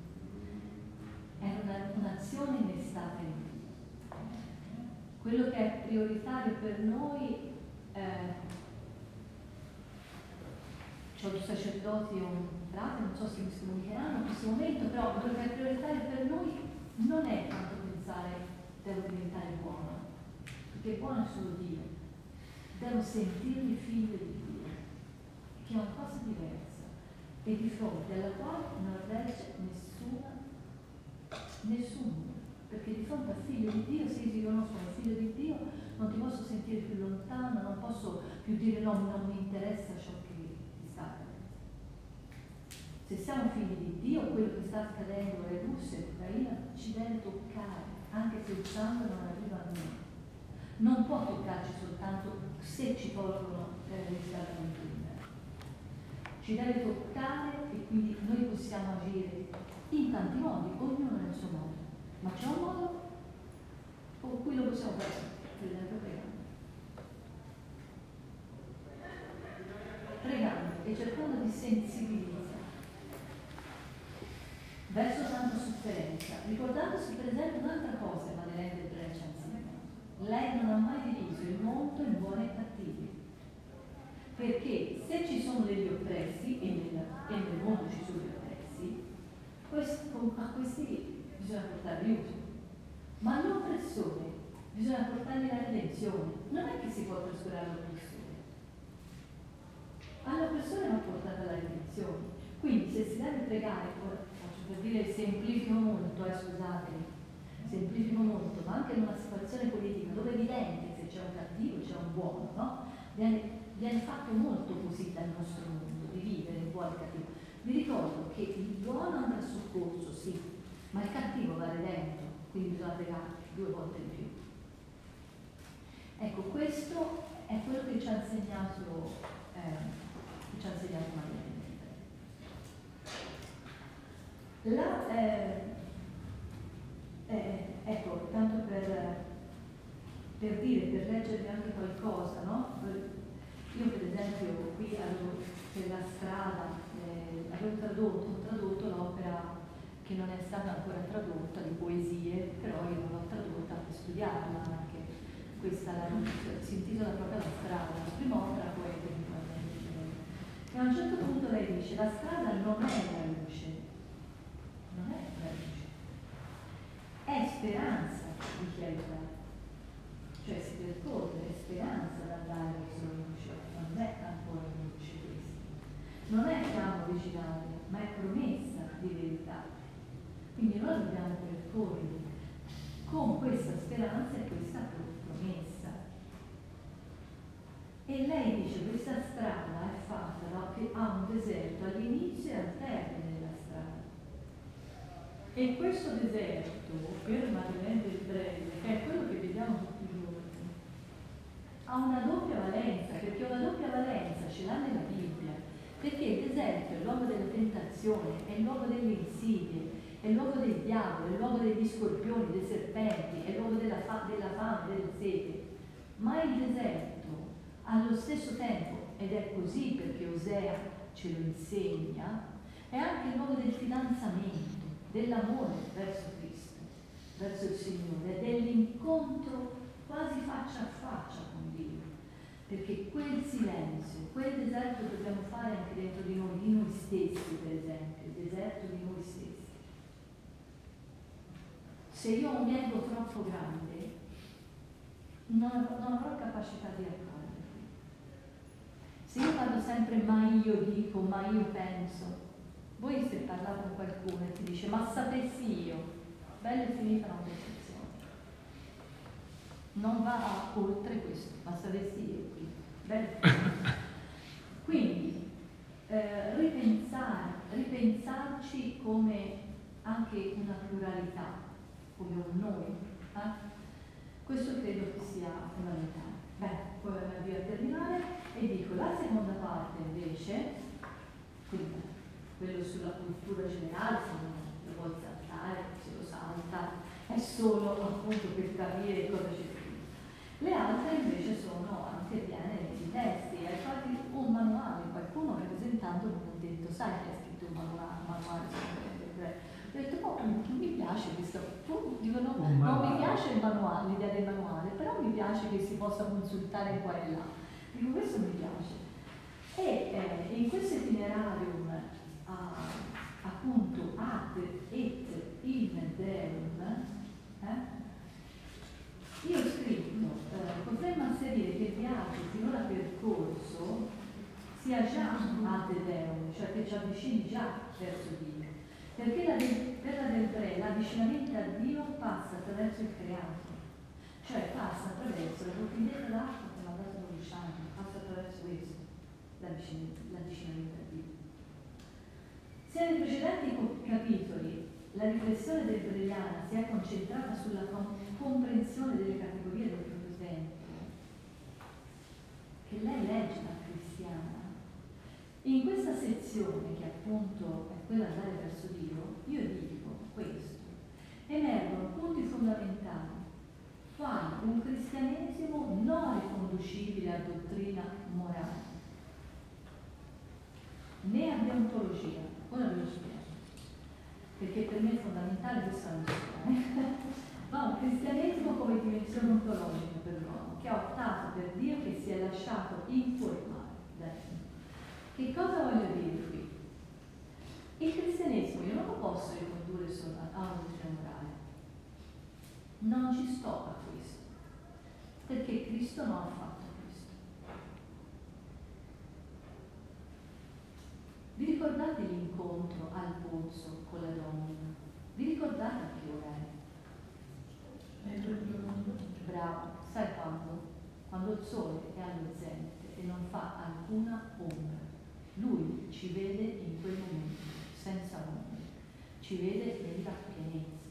B: era una, un'azione innestata in lui. Quello che è prioritario per noi, eh, c'ho due sacerdoti e un frate, non so se mi si comunicheranno in questo momento, però quello che è prioritario per noi non è tanto pensare devo diventare buono, perché buono è solo Dio, devo sentirmi figlio di Dio, che è una cosa diversa e di fronte alla quale non regge nessuna, nessuno, perché di fronte al figlio di Dio, se io ti conosco come figlio di Dio, non ti posso sentire più lontano, non posso più dire no, non mi interessa ciò che ti sta accadendo. Se siamo figli di Dio, quello che sta accadendo in Russia e Ucraina ci deve toccare, anche se il sangue non arriva a noi. Non può toccarci soltanto se ci tolgono eh, riscaldamento interno. Ci deve toccare e quindi noi possiamo agire in tanti modi, ognuno nel suo modo. Ma c'è un modo con cui lo possiamo fare, per esempio pregando. Pregando e cercando di sensibilizzare verso tanta sofferenza, ricordandosi per esempio un'altra cosa, Madeleine Delbrel ci ha insegnato. Lei non ha mai diviso il mondo in buoni e cattivi, perché se ci sono degli oppressi, e nel, e nel mondo ci sono gli oppressi, questo, a questi bisogna portare aiuto, ma all'oppressore bisogna portargli la redenzione. Non è che si può trascurare l'oppressore, all'oppressore va portata la redenzione. Quindi se si deve pregare, faccio per dire, semplifico molto, eh, scusatemi, semplifico molto, ma anche in una situazione politica dove è evidente se c'è un cattivo e c'è un buono, no? Viene, viene fatto molto così dal nostro mondo, di vivere il buono e il cattivo. Vi ricordo che il buono andrà a soccorso, sì, ma il cattivo va redento, quindi bisogna pregare due volte di più. Ecco, questo è quello che ci ha insegnato, eh, che ci ha insegnato Maria. La, eh, eh, ecco, tanto per, per dire, per leggervi anche qualcosa, no? Io per esempio qui avevo per la strada, eh, avevo tradotto, ho tradotto l'opera che non è stata ancora tradotta, di poesie, però io non l'ho tradotta per studiarla anche. Questa la, si intitola proprio La strada, la prima opera poetica. E a un certo punto lei dice: la strada non è la luce, non è la luce, è speranza di chi aiuta, cioè si percorre, è speranza da andare verso la luce, non è ancora luce questa, non è fiamma originaria, ma è promessa di verità. Quindi noi dobbiamo percorrere con questa speranza e questa promessa. E lei dice: questa strada è fatta da, ha un deserto all'inizio e al termine della E questo deserto, per Madeleine Delbrel, che è quello che vediamo tutti i giorni, ha una doppia valenza, perché una doppia valenza ce l'ha nella Bibbia, perché il deserto è il luogo della tentazione, è il luogo delle insidie, è il luogo del diavolo, è il luogo degli scorpioni, dei serpenti, è il luogo della, fa della fame, della sete. Ma il deserto, allo stesso tempo, ed è così perché Osea ce lo insegna, è anche il luogo del fidanzamento, dell'amore verso Cristo, verso il Signore, dell'incontro quasi faccia a faccia con Dio, perché quel silenzio, quel deserto dobbiamo fare anche dentro di noi, di noi stessi, per esempio, il deserto di noi stessi. Se io ho un ego troppo grande, non, non avrò capacità di accoglierli. Se io parlo sempre ma io dico, ma io penso, voi se parlate con qualcuno e ti dice ma sapessi io, bella e finita una concezione. Non va oltre questo, ma sapessi io qui. Bella. Quindi eh, ripensare, ripensarci come anche una pluralità, come un noi. Eh? Questo credo che sia fondamentale. Beh, poi mi avvio a terminare e dico la seconda parte invece, quindi quello sulla cultura generale, se non lo vuoi saltare, se lo salta, è solo appunto per capire cosa c'è scritto. Le altre invece sono anche piene di testi, hai fatto un manuale, qualcuno rappresentando mi ha detto, sai che hai scritto un manuale, un manuale ho detto, oh, mi piace questo, tu dicono, no, non mi piace il manuale, l'idea del manuale, però mi piace che si possa consultare qua e là. Dico, questo mi piace. E eh, in questo itinerario Uh, appunto ad et in deum, eh? Io ho scritto, eh, potremmo asserire che il viaggio finora percorso sia già ad deum, cioè che ci avvicini già verso Dio, perché la de, per la Delbrel l'avvicinamento a Dio passa attraverso il creato, cioè passa attraverso la bottiglietta d'acqua che mi ha dato dodici anni, passa attraverso questo l'avvicinamento a Dio. Se nei precedenti capitoli la riflessione delbreliana si è concentrata sulla comprensione delle categorie del proprio tempo, che lei legge da cristiana, in questa sezione, che appunto è quella andare verso Dio, io dico questo: emergono punti fondamentali, quali un cristianesimo non riconducibile a dottrina morale, né a deontologia. Ora ve lo spiego, perché per me è fondamentale questa nozione. Ma un cristianesimo come dimensione ontologica per l'uomo, che ha optato per Dio, che si è lasciato informare da Dio. Che cosa voglio dire qui? Il cristianesimo io non lo posso ricondurre solo a una dottrina morale. Non ci sto a questo, perché Cristo non ha fatto questo. Vi ricordate l'incontro al pozzo con la donna? Vi ricordate a che ora è? Bravo, sai quando? Quando il sole è all'orizzonte e non fa alcuna ombra. Lui ci vede in quel momento, senza ombra, ci vede nella pienezza.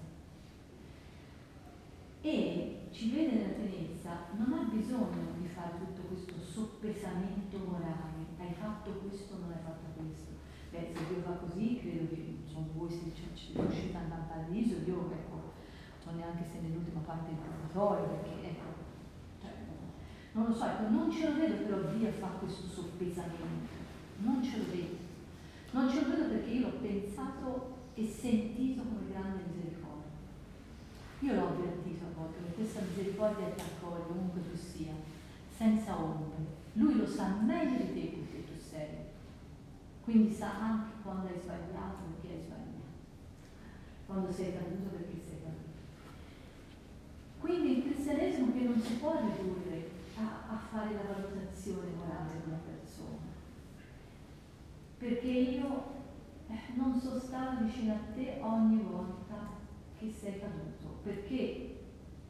B: E ci vede nella pienezza, non ha bisogno di fare tutto questo soppesamento morale. Hai fatto questo, non hai fatto questo. Beh, se Dio fa così, credo che sono voi se riuscite ad andare al paradiso, io ecco, non neanche se nell'ultima parte del purgatorio, perché ecco, cioè, non lo so, ecco, non ce lo vedo però Dio fa questo soppesamento, non ce lo vedo. Non ce lo vedo perché io l'ho pensato e sentito come grande misericordia. Io l'ho avvertito a volte, che questa misericordia ti accoglie ovunque tu sia, senza ombre. Lui lo sa meglio di te perché tu sei. Quindi sa anche quando hai sbagliato, perché hai sbagliato. Quando sei caduto, perché sei caduto. Quindi il cristianesimo che non si può ridurre a, a fare la valutazione morale di una persona. Perché io non sono stato vicino a te ogni volta che sei caduto. Perché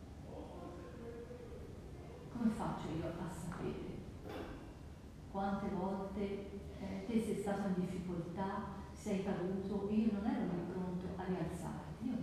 B: come faccio io a sapere quante volte eh, te sei stato in difficoltà, sei caduto e io non ero lì pronto a rialzarti? Io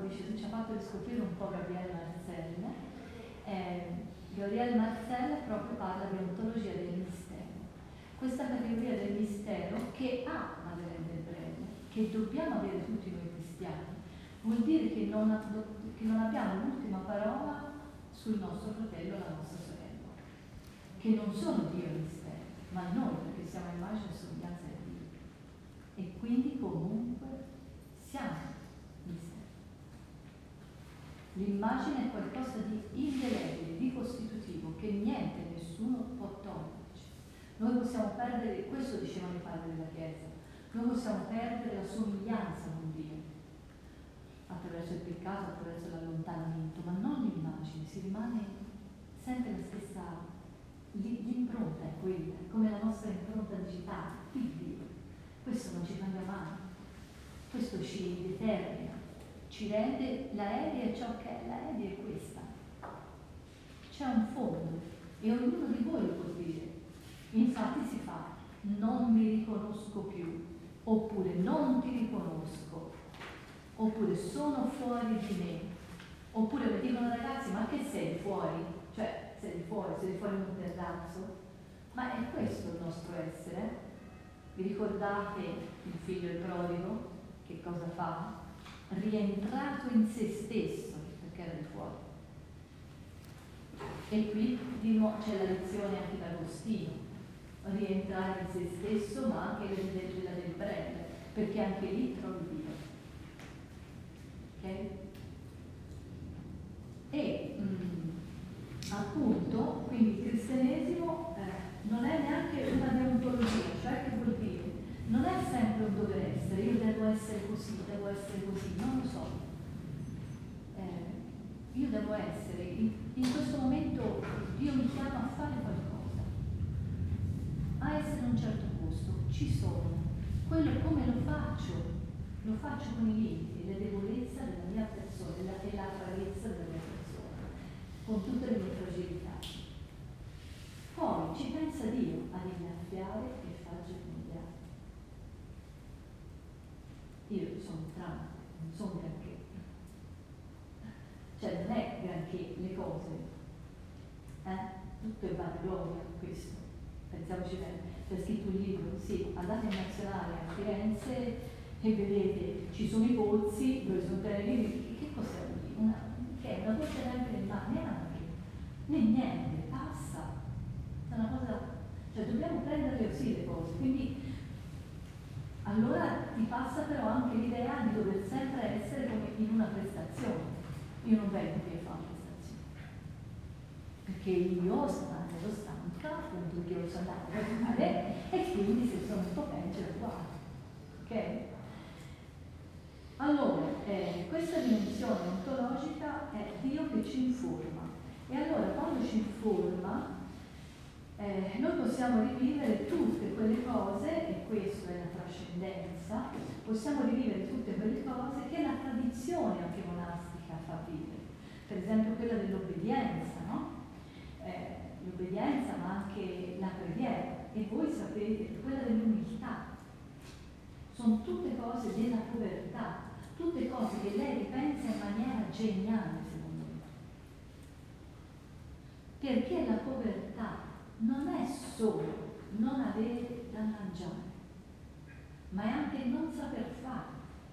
B: dice, ci ha fatto riscoprire un po' Gabriele Marcel. Eh, Gabriele Marcel proprio parla di ontologia del mistero. Questa categoria del mistero che ha Madeleine Delbrel, che dobbiamo avere tutti noi cristiani, vuol dire che non, che non abbiamo l'ultima parola sul nostro fratello o la nostra sorella, che non sono Dio e mistero, ma noi, perché siamo immagine e somiglianza di Dio. E quindi comunque siamo misteri. L'immagine è qualcosa di indelebile, di costitutivo, che niente e nessuno può toglierci. Noi possiamo perdere, questo dicevano i padri della Chiesa, noi possiamo perdere la somiglianza con Dio, attraverso il peccato, attraverso l'allontanamento, ma non l'immagine, si rimane sempre la stessa, l'impronta è quella, come la nostra impronta digitale, qui Dio. Questo non ci cambia mai, questo ci determina, ci rende l'aereo ciò che è, l'aereo è questa. C'è un fondo e ognuno di voi lo può dire. Infatti si fa, non mi riconosco più, oppure non ti riconosco, oppure sono fuori di me, oppure mi dicono ragazzi ma che sei fuori? Cioè sei fuori, sei fuori in un terrazzo? Ma è questo il nostro essere? Vi ricordate il figlio il prodigo? Che cosa fa? Rientrato in se stesso, perché era di fuori. E qui di nuovo c'è la lezione anche da Agostino, rientrare in se stesso, ma anche quella del Brel, perché anche lì trovi Dio. Ok? E mh, appunto, quindi il cristianesimo eh, non è neanche una deontologia, cioè che vuol dire? Non è sempre un dover essere, io devo essere così, devo essere così, non lo so. Eh, io devo essere, in, in questo momento Dio mi chiama a fare qualcosa, a essere in un certo posto, ci sono. Quello come lo faccio? Lo faccio con i limiti, le debolezze della mia persona e la, la fragilezza della mia persona, con tutte le mie fragilità. Poi ci pensa Dio ad innaffiare e far germogliare. Io sono tramite, non sono granché. Cioè non è granché le cose, eh? Tutto è vanagloria questo. Pensiamoci bene, c'è scritto un libro, sì, andate in nazionale a Firenze e vedete, ci sono i pozzi dove sono terreni, che cos'è lì? Una, che è una cosa neanche nel mare, neanche, né niente, passa. È una cosa, cioè dobbiamo prendere così le cose, quindi allora ti passa però anche l'idea di dover sempre essere come in una prestazione. Io non vengo qui a fare una prestazione, perché io stanco, ero stanca, appunto perché io sono andata a fare e quindi se sono un po' peggio è uguale. Ok? Allora, eh, questa dimensione ontologica è Dio che ci informa. E allora quando ci informa, eh, noi possiamo rivivere tutte quelle cose, e questa è la trascendenza, possiamo rivivere tutte quelle cose che la tradizione anche monastica fa vivere. Per esempio quella dell'obbedienza, no? Eh, l'obbedienza ma anche la preghiera. E voi sapete, quella dell'umiltà. Sono tutte cose della povertà, tutte cose che lei ripensa in maniera geniale, secondo me. Perché la povertà non è solo non avere da mangiare, ma è anche non saper fare.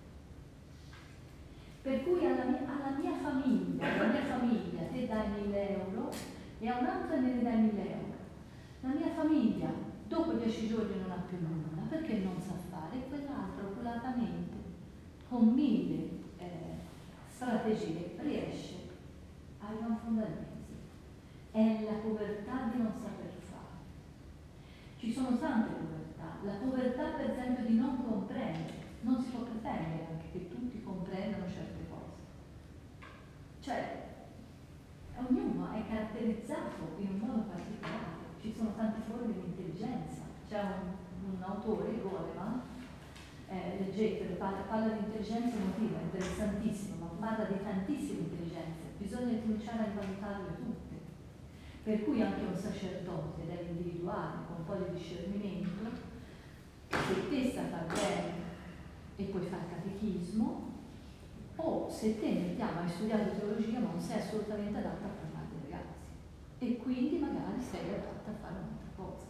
B: Per cui alla mia, alla mia famiglia, alla mia famiglia, te dai mille euro e a un'altra ne dai mille euro. La mia famiglia dopo dieci giorni non ha più nulla, perché non sa fare, e quell'altro oculatamente, con mille eh, strategie, riesce a riconfondere il mese. È la povertà di non saper fare. Ci sono tante povertà. La povertà, per esempio, di non comprendere. Non si può pretendere anche che tutti comprendano certe cose. Cioè, ognuno è caratterizzato in un modo particolare. Ci sono tante forme di intelligenza. C'è un, un autore, Goleman, eh, leggetelo, parla, parla di intelligenza emotiva, interessantissimo, ma parla di tantissime intelligenze. Bisogna cominciare a valutarle tutte. Per cui anche un sacerdote deve individuare con un po' di discernimento, se te sa far bene e puoi fare catechismo, o se se te mettiamo hai studiato teologia ma non sei assolutamente adatta a parlare dei ragazzi e quindi magari sei adatta a fare un'altra cosa.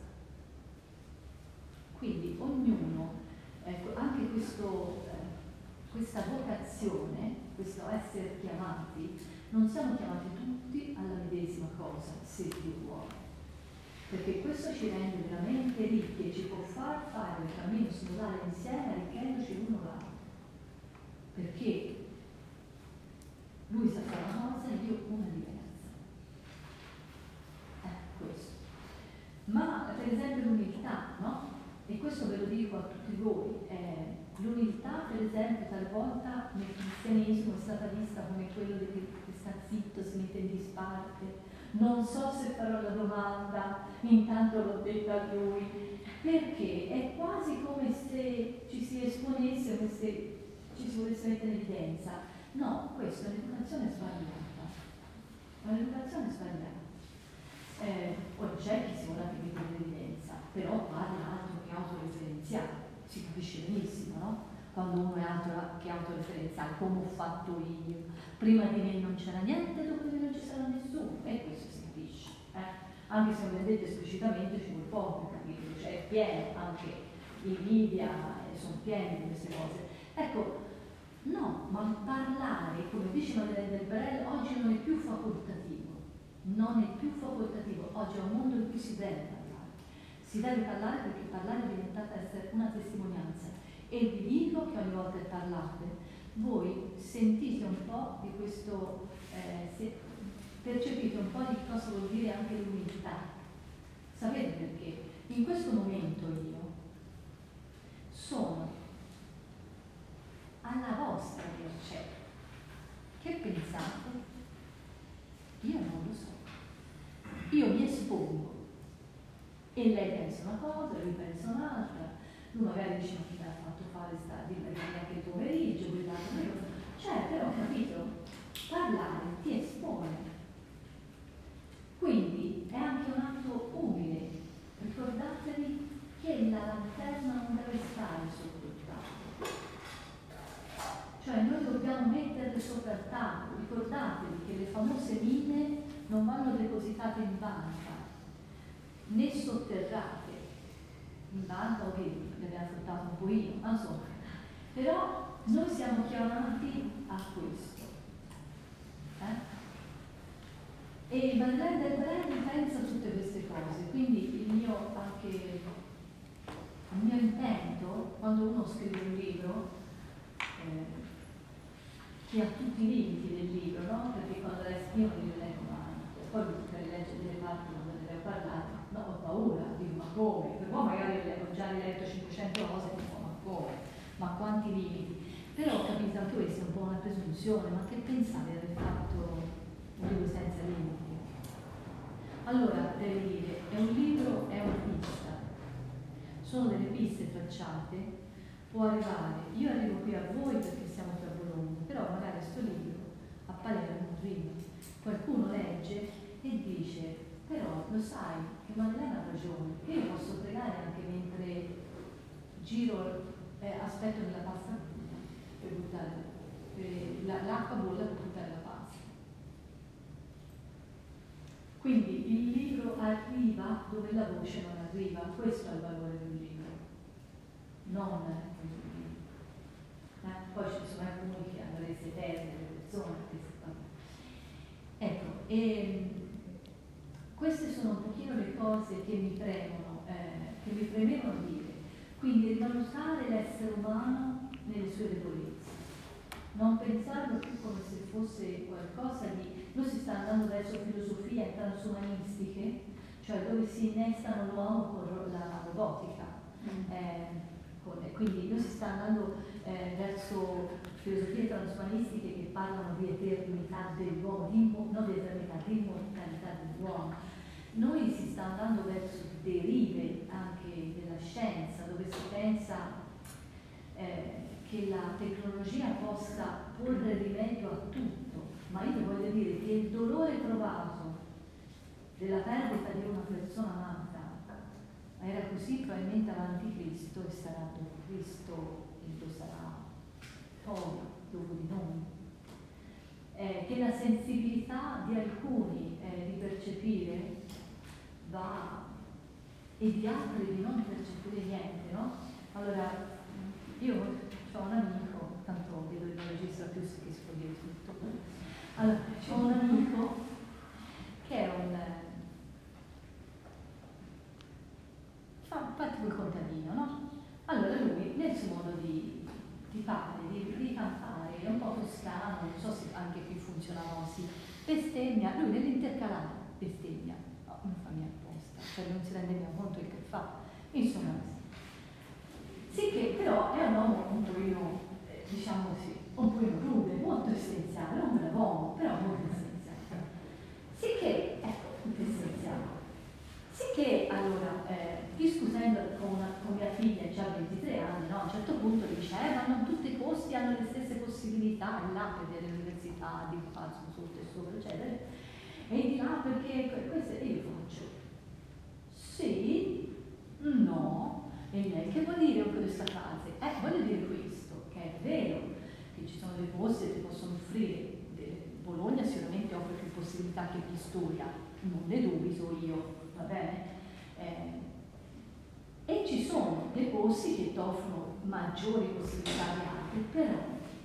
B: Quindi ognuno, ecco, anche questo, eh, questa vocazione, questo essere chiamati, non siamo chiamati tutti alla medesima cosa, se Dio vuole. Perché questo ci rende veramente ricchi e ci può far fare il cammino sinodale insieme arricchendoci l'uno l'altro. Perché lui sa fare una cosa e io una diversa. È questo. Ma per esempio l'umiltà, no? E questo ve lo dico a tutti voi. Eh, l'umiltà, per esempio, talvolta nel cristianesimo è stata vista come quello che sta zitto, si mette in disparte. Non so se farò la domanda, intanto l'ho detta a lui, perché è quasi come se ci si esponesse, come se ci si volesse mettere in evidenza. No, questa è un'educazione sbagliata. È un'educazione sbagliata. Eh, poi c'è chi si vuole anche mettere in evidenza, però parla altro che autoreferenziale, si capisce benissimo, no? Quando uno è altro che autoreferenziale, come ho fatto io. Prima di me non c'era niente, dopo di me non ci sarà nessuno, e questo si capisce. Eh? Anche se non l'ho detto esplicitamente, ci vuole poco per capirlo, cioè è pieno, anche i media sono pieni di queste cose. Ecco, no, ma parlare, come dice Madeleine del Brel, oggi non è più facoltativo, non è più facoltativo, oggi è un mondo in cui si deve parlare. Si deve parlare perché parlare è diventata essere una testimonianza. E vi dico che ogni volta che parlate, voi sentite un po' di questo, eh, se, percepite un po' di cosa vuol dire anche l'umiltà. Sapete perché? In questo momento io sono alla vostra mercé. Che pensate? Io non lo so. Io mi espongo e lei pensa una cosa, lui pensa un'altra, lui magari dice ma chi ti ha fatto fare sta di anche il pomeriggio, quell'altro. Cioè, però, capito? Parlare ti espone. Quindi è anche un atto umile. Ricordatevi che la lanterna non deve stare sotto il tavolo. Cioè noi dobbiamo metterle sopra il tavolo. Ricordatevi che le famose mine non vanno depositate in banca, né sotterrate. In banca, ok, le abbiamo affrontato un po' io, ma insomma. Però noi siamo chiamati a questo. Eh? E Madeleine del Brel pensa a tutte queste cose, quindi il mio, anche, il mio intento, quando uno scrive un libro, eh, che ha tutti i limiti del libro, no? Perché quando io non li leggo mai, poi per leggere delle parti non ne devo parlare, no, ho paura, dico ma come? Per poi magari ho già riletto cinquecento cose e dico ma come? Ma quanti limiti? Però ho capito anche questo è un po' una presunzione, ma che pensate di aver fatto un libro senza limiti? Allora, devo dire, è un libro, è una pista, sono delle piste tracciate, può arrivare, io arrivo qui a voi perché siamo tra Bologna, però magari questo libro a Palermo non arriva, qualcuno legge e dice, però lo sai che Madeleine ha ragione, io posso pregare anche mentre giro, eh, aspetto che la pasta bolla per buttare, eh, la, l'acqua bolla per buttare la pasta. Quindi il libro arriva dove la voce non arriva, questo è il valore del libro, non il libro. Eh? Poi ci sono alcuni che hanno rese eterne le persone. Che si ecco, e queste sono un pochino le cose che mi premono, eh, che mi premevano dire. Quindi rivalutare l'essere umano nelle sue debolezze, non pensarlo più come se fosse qualcosa di... Noi si sta andando verso filosofie transumanistiche, cioè dove si innestano l'uomo con la robotica. Mm. Eh, con, quindi noi si sta andando eh, verso filosofie transumanistiche che parlano di eternità dell'uomo, di, non di eternità, di immortalità dell'uomo. Noi si sta andando verso derive anche della scienza, dove si pensa eh, che la tecnologia possa porre rimedio a tutto. Ma io voglio dire che il dolore provato della perdita di una persona amata era così probabilmente avanti Cristo e sarà dopo Cristo e lo sarà poi dopo di noi. eh, che la sensibilità di alcuni eh, di percepire va e di altri di non percepire niente, no? Allora, io ho un amico, tanto vedo che non registra più se riesco a dire tutto. Allora, ho un amico che è un fa, fa tipo il contadino, no? Allora lui nel suo modo di, di fare, di, di cantare, è un po' toscano, non so se anche qui funziona così, bestemmia, lui nell'intercalare bestemmia, no, non fa niente apposta, cioè non si rende neanche conto di che fa, insomma. Sì che però è un uomo un pochino, eh, diciamo così, un pochino rude, molto essenziale, un bravo uomo, però molto essenziale. Sì che, ecco, essenziale. Sì che allora, eh, discutendo con, una, con mia figlia, già ventitré anni, no, a un certo punto dice, eh, ma non tutti i posti hanno le stesse possibilità, là per delle università, di falso, sotto e sopra, eccetera. E di là perché questo io faccio. Sì, no. E lei, che vuol dire con questa frase? Eh, voglio dire questo, che è vero, che ci sono dei posti che ti possono offrire. Bologna sicuramente offre più possibilità che Pistoia, non ne dubito io, va bene? Eh, e ci sono dei posti che ti offrono maggiori possibilità di altri, però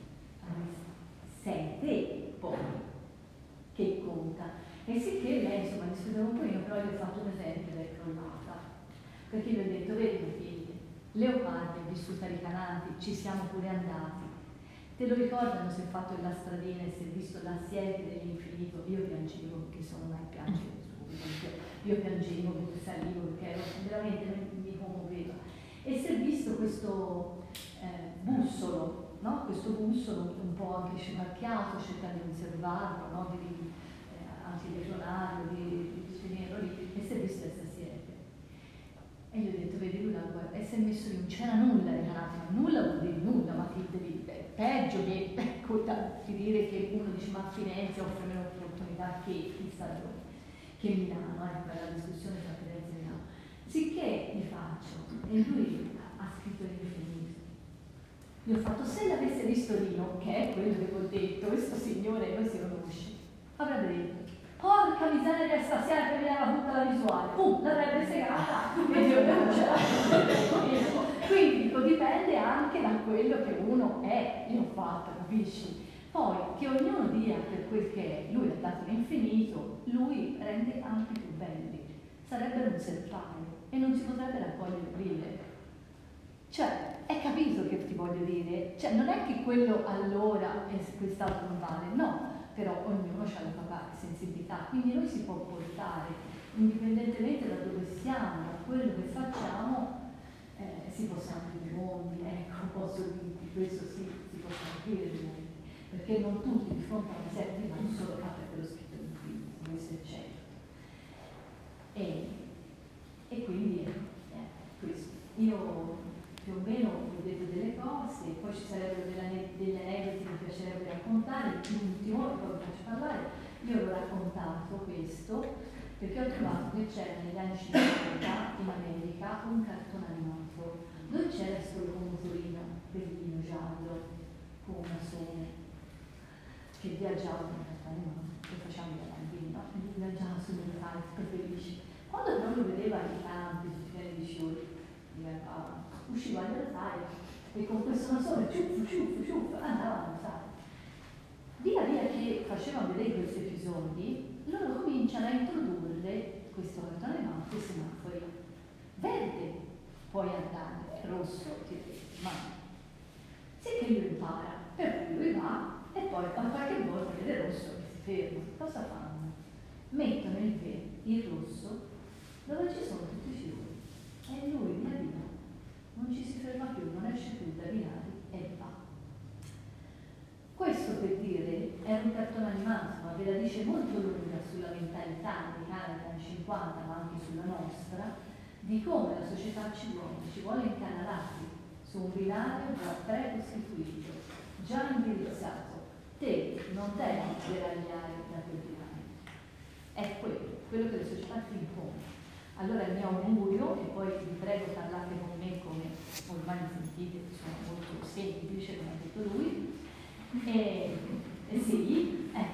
B: sei te poi che conta. E sì che lei, insomma, discuteva un po' io, però gli ho fatto un esempio ed è crollata. Perché gli ho detto, vedi figli, Leopardi è vissuta ai Canati, ci siamo pure andati. Te lo ricordano se hai fatto la stradina e si è visto la siepe dell'infinito? Io piangevo, perché sono mai piangere, io piangevo perché salivo, perché ero, veramente mi commuoveva. E si è visto questo eh, bussolo, no? Questo bussolo un po' anche sceracchiato, cercando di osservarlo, no? Di, eh, anche di clonarlo, di, di tenerlo lì, e si è visto questa siepe. E gli ho detto, vedi, lui la guarda, e si è messo lì, non c'era nulla ai Canati, ma nulla vuol dire nulla, ma ti devi, beh, peggio che ecco, di dire che uno dice ma Firenze offre meno opportunità che che Milano, eh, per la discussione tra Firenze e Milano. Sicché gli faccio, e lui ha scritto l'infinito. Gli ho fatto, se l'avesse visto Lino, che è quello che ho detto, questo signore poi si conosce, avrebbe detto, porca miseria, stasera che mi era tutta la visuale, pum, l'avrebbe segata e io non ce l'ho. Quindi dico, dipende anche da quello che uno è, io ho fatto, capisci? Poi che ognuno dia per quel che è, lui ha dato l'infinito, lui rende anche più belli, sarebbero un serpaio e non si potrebbe raccogliere brille. Cioè, è capito che ti voglio dire? Cioè, non è che quello allora e quest'altro non vale, no. Però ognuno ha la propria sensibilità, quindi noi si può portare, indipendentemente da dove siamo, da quello che facciamo, eh, si possono aprire mondi, ecco, posso dirti, questo sì, si possono aprire dei mondi, perché non tutti di fronte a una serie di non solo fa per quello scritto in film, questo è certo. E, e quindi, eh, questo. Io più o meno vi ho detto delle cose, poi ci sarebbero delle, delle aneddoti che mi piacerebbe raccontare, l'ultimo, poi vi faccio parlare. Io l'ho raccontato questo perché ho trovato che c'era negli anni cinquanta in America un cartone animato dove c'era questo motorino bellino giallo con una sole che viaggiava con il cartone animato, lo facciamo da bambini, no? Viaggiava sulle mare, super felice. Quando proprio vedeva i campi tutti pieni di fiori, diventava usciva agli altari e con questo sole ciuffo, ciuffo, ciuffo, andavano, sai. Via via che facevano vedere questi episodi, loro cominciano a introdurre questo cartone animato, i semafori. Verde, puoi andare, rosso, ti vedi, ma sì che lui impara, per cui lui va e poi a qualche volta vede rosso e si ferma. Cosa fanno? Mettono il verde, il rosso, dove ci sono tutti i fiori. E lui via via non ci si ferma più, non esce più dai binari e va. Questo per dire, è un cartone animato, ma ve la dice molto lunga sulla mentalità americana degli anni cinquanta, ma anche sulla nostra, di come la società ci vuole, ci vuole incanalati su un binario già precostituito, già indirizzato. Te non devi deragliare da quel binario. È quello, quello che la società ti impone. Allora il mio augurio, e poi vi prego parlate con me come ormai mi sentite, sono molto semplice come ha detto lui, e, e sì, ecco,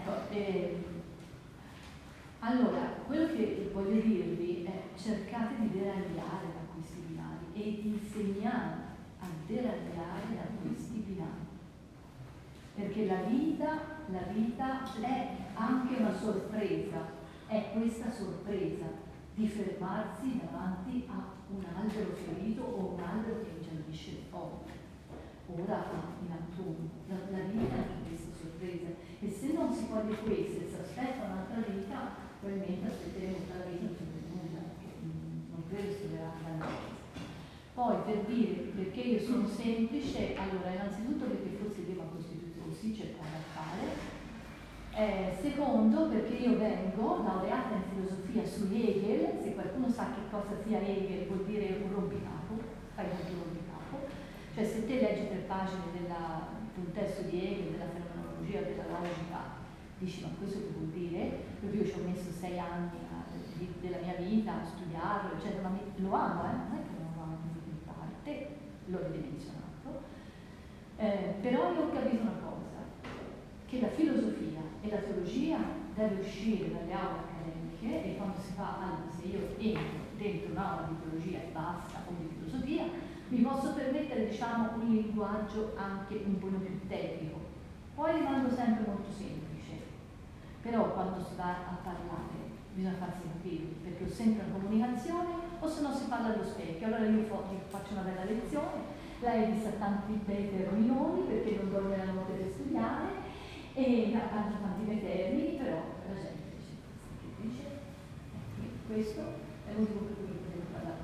B: Ecco, eh, allora, quello che voglio dirvi è cercate di deragliare da questi binari e insegnate a deragliare da questi binari. Perché la vita, la vita è anche una sorpresa, è questa sorpresa di fermarsi davanti a un albero fiorito o un albero che ingiallisce il fuoco. Ora in autunno, la, la vita è questa sorpresa e se non si coglie questo e si aspetta un'altra vita, probabilmente aspetteremo tutta la vita non c'è nulla, perché non credo si verrà grande. Poi per dire perché io sono semplice, allora innanzitutto perché forse il tema costitutivo si cercava di fare, eh, secondo perché io vengo laureata in filosofia su Hegel, se qualcuno sa che cosa sia Hegel vuol dire un rompicapo, fai un rompicapo, cioè se te leggi tre pagine della, di un testo di Hegel, della fenomenologia, della logica, dici ma questo che vuol dire? Proprio io ci ho messo sei anni a, di, della mia vita a studiarlo, eccetera, ma lo amo, eh? Non è che non lo amo in parte, l'ho ridimensionato, eh, però io ho capito una cosa, che la filosofia e la teologia deve uscire dalle aule accademiche e quando si fa, allora se io entro dentro un'aula di teologia e basta, o di filosofia, mi posso permettere diciamo un linguaggio anche un po' più tecnico, poi rimando sempre molto semplice, però quando si va a parlare bisogna farsi capire, perché o sempre una comunicazione o se no si parla allo specchio. Allora io faccio una bella lezione, lei disse tanti bei terminoni perché non dorme la notte per studiare e ha tanti tanti bei termini, però la gente dice che dice e questo è l'unico per cui potevo parlare.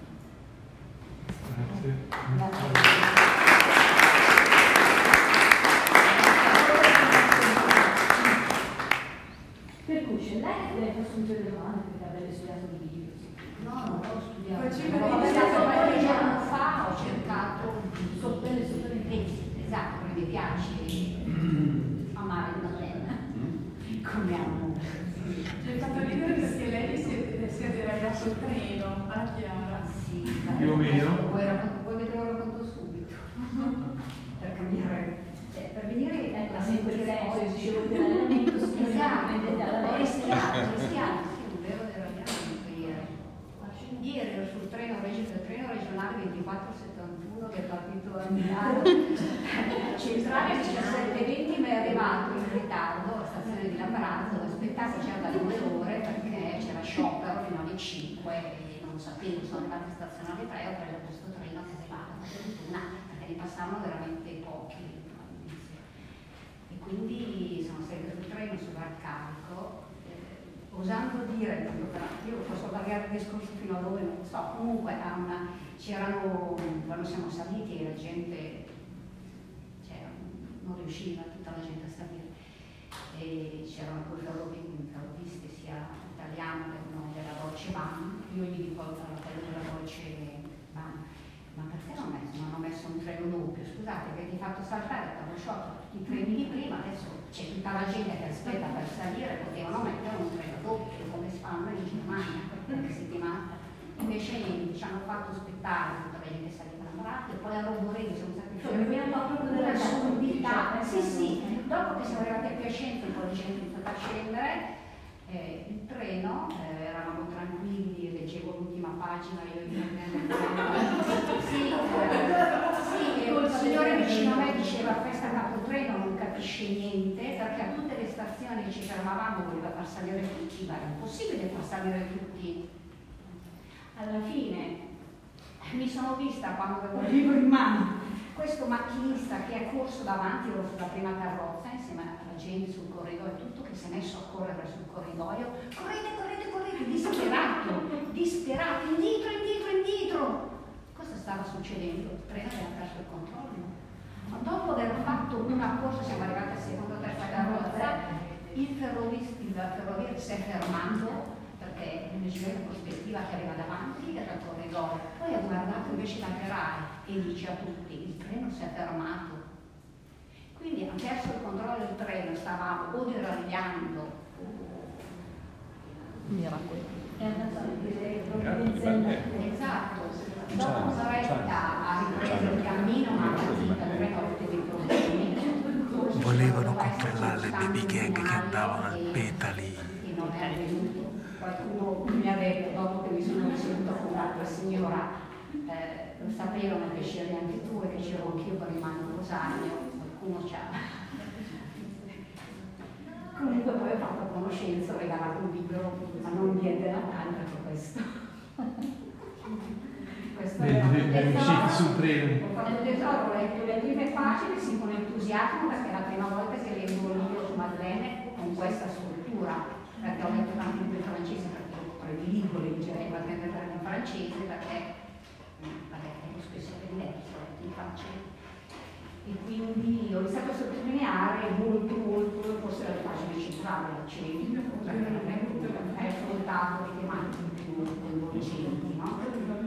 A: Grazie.
B: Grazie. Per cui c'è lei che deve fare subito le domande perché avrebbe studiato il libro.
D: No, non ho studiato.
B: Ho
D: studiato qualche giorno fa, ho cercato
B: sotto le sottolinee.
D: Esatto, perché mi piace amare una donna come amo.
E: C'è fatto ridere perché lei si è, si è deragliato il treno a Chiara.
D: Sì,
A: Più o meno.
D: Vuoi che te lo racconto subito? Per cambiare. Eh, per venire
B: Ecco,
D: a
B: sì, in quel senso, dicevo dell'allenamento,
D: esatto,
B: ho
D: ho rischiato, ho rischiato, sì, un vero deragliamento ieri. Ieri ero sul treno, sul treno regionale ventiquattro settantuno che è partito a Milano, centrale diciassette venti, ma è arrivato in ritardo alla stazione di Lambrate, dove aspettavo già da due ore perché c'era sciopero fino alle cinque e non sapevo, sono arrivata in stazione alle tre, ho preso questo treno che si va a fortuna perché ne passavano veramente pochi. E quindi sono salita sul treno sull'arcarico, eh, osando dire, io posso pagare il discorso fino a dove non so, comunque c'erano, quando siamo saliti la gente, cioè, non riusciva tutta la gente a salire, e c'erano poi ferrovisti sia italiano che non della Deutsche Bahn, io gli dico al fratello della Deutsche Bahn, ma perché non, messo, non hanno messo un treno doppio? Scusate, che ti ha fatto saltare, avevo sciolto tutti i treni di prima, adesso c'è tutta la gente che aspetta per salire, potevano mettere un treno doppio come si fanno in Germania qualche settimana. Invece niente, ci hanno fatto aspettare tutta la gente che saliva a Lambrate, poi a Roborelli siamo stati
B: Abbiamo proprio della
D: subità. Sì, sì, dopo che siamo arrivati a Piacenza un po' di gente è iniziata a scendere. Eh, il treno, eh, eravamo tranquilli, leggevo l'ultima pagina, io io sì, eh, sì, il signore vicino a me diceva questa capotreno non capisce niente perché a tutte le stazioni che ci fermavamo voleva far salire tutti, ma era impossibile far salire tutti. Alla fine mi sono vista quando avevo il libro in mano questo macchinista che è corso davanti sulla prima carrozza insieme alla gente sul corridoio, tutto che si è messo a correre sul corridoio, correte, correte, correte, disperato, disperato, indietro, indietro, indietro. Cosa stava succedendo? Il treno aveva perso il controllo. Ma dopo aver fatto una corsa, siamo arrivati al secondo o terza carrozza, il ferrovista, il ferroviere si è fermato perché leggeva la prospettiva che aveva davanti era il corridoio, poi ha guardato invece laterale e dice a tutti il treno si è fermato, quindi ha perso il controllo del treno, stavamo o deragliando
B: miracolo, è andata a
C: vedere
D: esatto, dopo un'oretta ha ripreso il cammino ma ha partito il treno avete dei problemi.
F: Volevo volevano controllare le baby gang che andavano al Petali.
D: E non è avvenuto. Qualcuno mi ha detto, dopo che mi sono ricevuta con l'altra signora, eh, lo sapevano che c'eri anche tu e che c'ero anch'io per rimanere rosario, qualcuno c'ha. Comunque poi ho fatto conoscenza, ho regalato un libro, ma non niente da tanto per questo. Questo
A: Vedi, vedi, usciti sul treno.
D: Ho fatto tesoro, ho letto le prime pagine, sì, con entusiasmo, perché è la prima volta che leggo un libro su Madeleine con questa struttura, perché ho letto tanto in francese, perché io prediligo leggere qualche lettera in francese, perché vabbè, è spesso è diverso, ho letto in francese. E quindi ho iniziato a sottolineare molto, molto, forse la pagina centrale, l'accenno, perché non è, è affrontato le tematiche più coinvolgenti, no?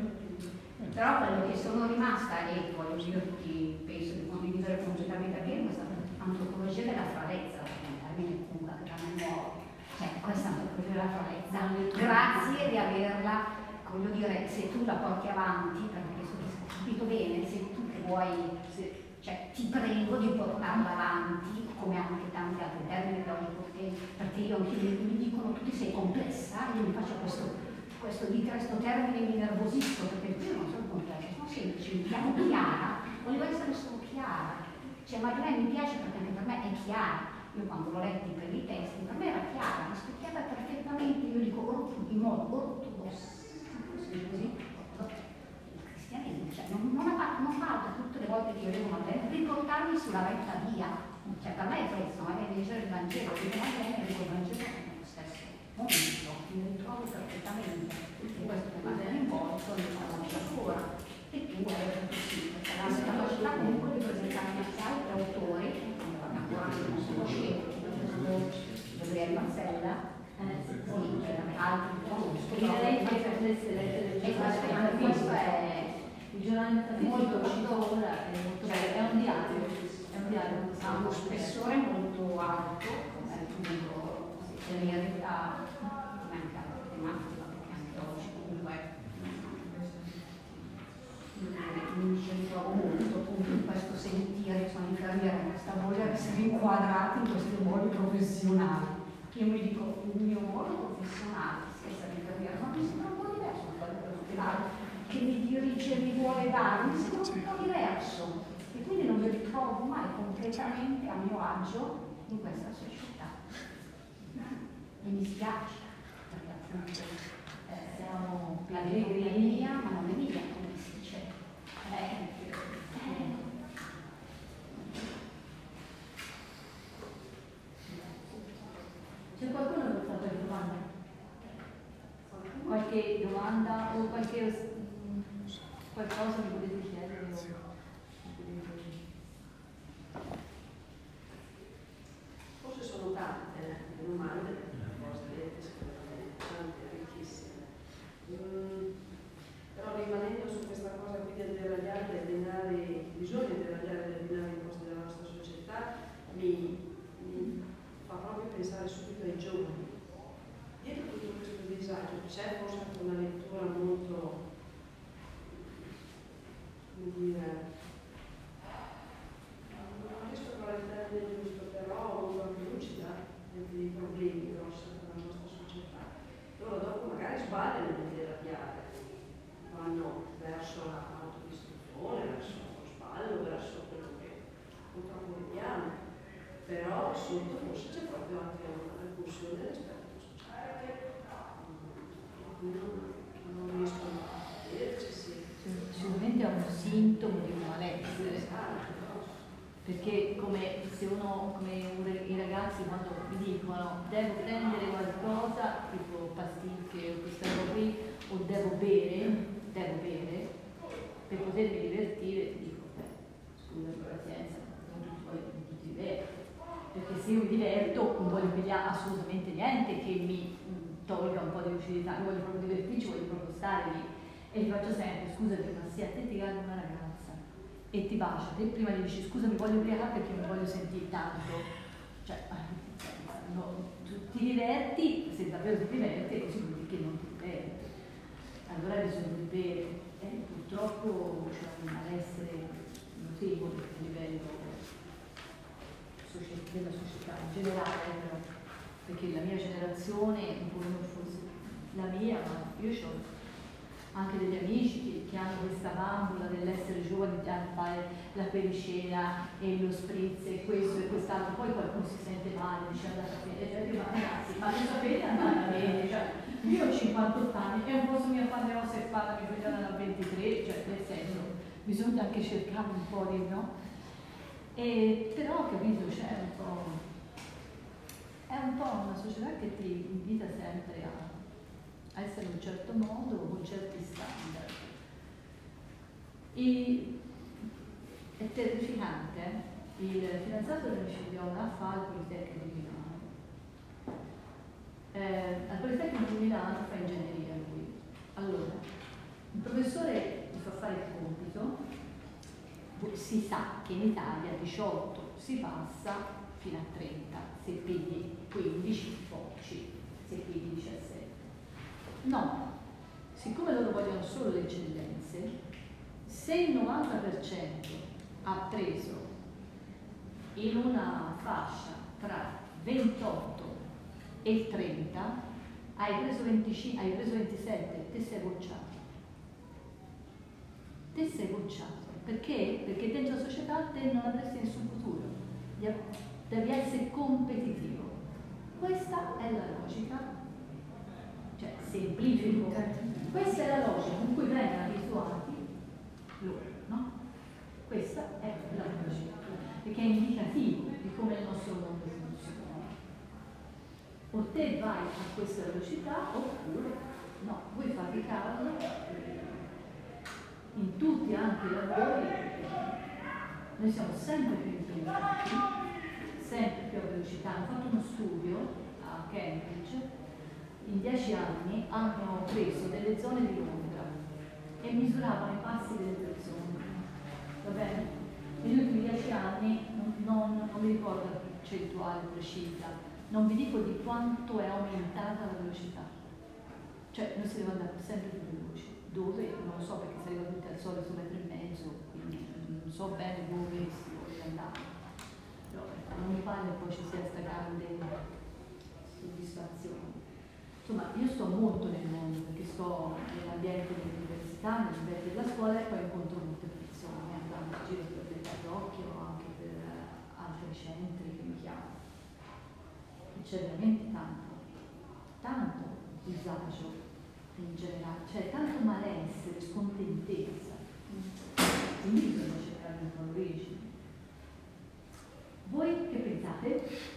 D: Però quello che sono rimasta, e voglio dirti, penso di condividere completamente bene, questa antropologia della fralezza, che è un termine comunque che da me nuovo, cioè questa antropologia della fralezza, grazie di averla, voglio dire, se tu la porti avanti, perché penso che hai capito bene, se tu vuoi, se, cioè ti prego di portarla avanti, come anche tanti altri termini che oggi porti, perché io anche mi dicono tu ti sei complessa, io mi faccio questo. Questo di questo termine mi nervosisco perché io non sono complessa, sono semplice, mi chiamo Chiara, voglio essere solo chiara. Cioè Madeleine mi piace perché anche per me è chiara. Io quando l'ho letti per i testi, per me era chiara, mi specchiava perfettamente, io dico orto, in modo ortodosso, così, il cristianesimo, cioè non, non ha fatto, non fa altro tutte le volte che io leggo Madeleine, riportarmi sulla retta via. Cioè per me è questo, magari leggere il Vangelo, leggo Madeleine e leggo il Vangelo nello stesso momento, mi ritrovo perfettamente in questo che Madeleine in volto, mi conosce ancora, e tu hai detto sì, perché la capacità comunque di presentare anche altri autori, ancora non conoscevo, Gabriele Mazzella, sì, altri conosco,
B: Direi che potreste leggere
D: e questo è
B: il giornale metafisico uscito ora, è molto bello, è un diario, è un diario,
D: ha uno spessore molto alto, come il libro, in realtà anche altre tematiche, perché anche oggi comunque mi ci ritrovo molto appunto in questo sentire, sono infermiera in questa voglia di essere inquadrati in questi ruoli professionali. Io mi dico, il mio ruolo professionale, se essere infermiera, ma mi sembra un po' diverso da quello professionale che mi dirige, mi vuole dare, mi sembra un po' diverso e quindi non mi ritrovo mai completamente a mio agio in questa società. E mi spiace, perché appunto eh, siamo allegri mia, ma non è mia, come si dice. Eh, eh.
B: C'è qualcuno che fa qualche domanda? Qualche domanda o qualche mh, qualcosa che volete chiedere? O,
G: Forse sono tante le domande, le vostre tante, ricchissime. Mm, però rimanendo su questa cosa qui del deragliare del denaro, bisogna deragliare del denaro ai costi della nostra società, mi, mi fa proprio pensare subito ai giovani. Dietro tutto questo disagio c'è forse anche una lettura molto, come dire, non riesco a trovare il termine giusto, però molto anche lucida dei problemi grossi della nostra società. Loro dopo magari sbagliano nel deragliare, vanno verso l'autodistruzione, verso lo sballo, verso quello che purtroppo vediamo, però sotto forse c'è proprio anche una repulsione dell'aspetto sociale che non, non riesco a vederci. Sì.
B: Sicuramente è un sintomo di un malessere, perché come se uno, come i ragazzi quando mi dicono devo prendere qualcosa, tipo pasticche o questa roba qui, o devo bere, devo bere, per potermi divertire, ti dico, beh, scusa, pazienza, non tutti vogliono, non tutti divertono. Perché se io mi diverto non voglio pigliare assolutamente niente che mi tolga un po' di lucidità, io voglio proprio divertirci, voglio proprio stare lì. E gli faccio sempre, scusati, ma se a te ti cade una ragazza e ti bacia, te prima gli dici scusa mi voglio ubriacare perché mi voglio sentire tanto. Cioè, no, tu ti diverti, se davvero ti diverti, è così vuol dire che non ti diverti. Allora bisogna bere. E purtroppo c'è un malessere notevole a livello della società in generale, però, perché la mia generazione, un po' non forse la mia, ma io ho anche degli amici che, che hanno questa bambola dell'essere giovani, di fare la pericena e lo spritz e questo e quest'altro, poi qualcuno si sente male, dice andate a vedere, cioè, ma ragazzi, ma lo sapete andare a vedere, cioè, io ho cinquantotto anni e un po' su mia padre ossa e spalla mi vogliono da ventitré, cioè nel senso, bisogna anche cercare un po' di no? E, però ho capito, c'è un po', è un po' una società che ti invita sempre a a essere in un certo modo con certi standard. E, è terrificante, eh? Il fidanzato della mia figliola fa il Politecnico di Milano. Eh, al Politecnico di Milano fa ingegneria lui. Allora, il professore gli fa fare il compito, si sa che in Italia a diciotto si passa fino a trenta, se pigli quindici, poi se pigli diciassette. No, siccome loro vogliono solo le eccellenze, se il novanta per cento ha preso in una fascia tra ventotto e il trenta, hai preso venticinque, hai preso ventisette, te sei bocciato. Te sei bocciato. Perché? Perché dentro la società te non avresti nessun futuro. Devi essere competitivo. Questa è la logica. Cioè, semplifico, questa è la logica con cui vengono abituati loro, no? Questa è la logica, perché è indicativo di come il nostro mondo funziona. O te vai a questa velocità oppure no. Voi fate caso, in tutti anche i lavori, noi siamo sempre più impegnati, sempre più a velocità. Hanno fatto uno studio a Cambridge. In dieci anni hanno preso delle zone di Londra e misuravano i passi delle persone, va bene? Negli ultimi dieci anni non, non, non mi ricordo la percentuale precisa, non vi dico di quanto è aumentata la velocità, cioè noi si deve andare sempre più veloci, dove? Non lo so, perché si arriva tutti al solito metro e mezzo, quindi non so bene dove si vuole andare, però non mi pare che poi ci sia questa grande soddisfazione. Insomma, io sto molto nel mondo, perché sto nell'ambiente dell'università, nell'ambiente della scuola e poi incontro molte persone, andando in giro per il parrocchio o anche per altri centri che mi chiamano. E c'è veramente tanto, tanto disagio in generale, c'è tanto malessere, scontentezza. Quindi bisogna cercare un po' l'origine. Voi che pensate?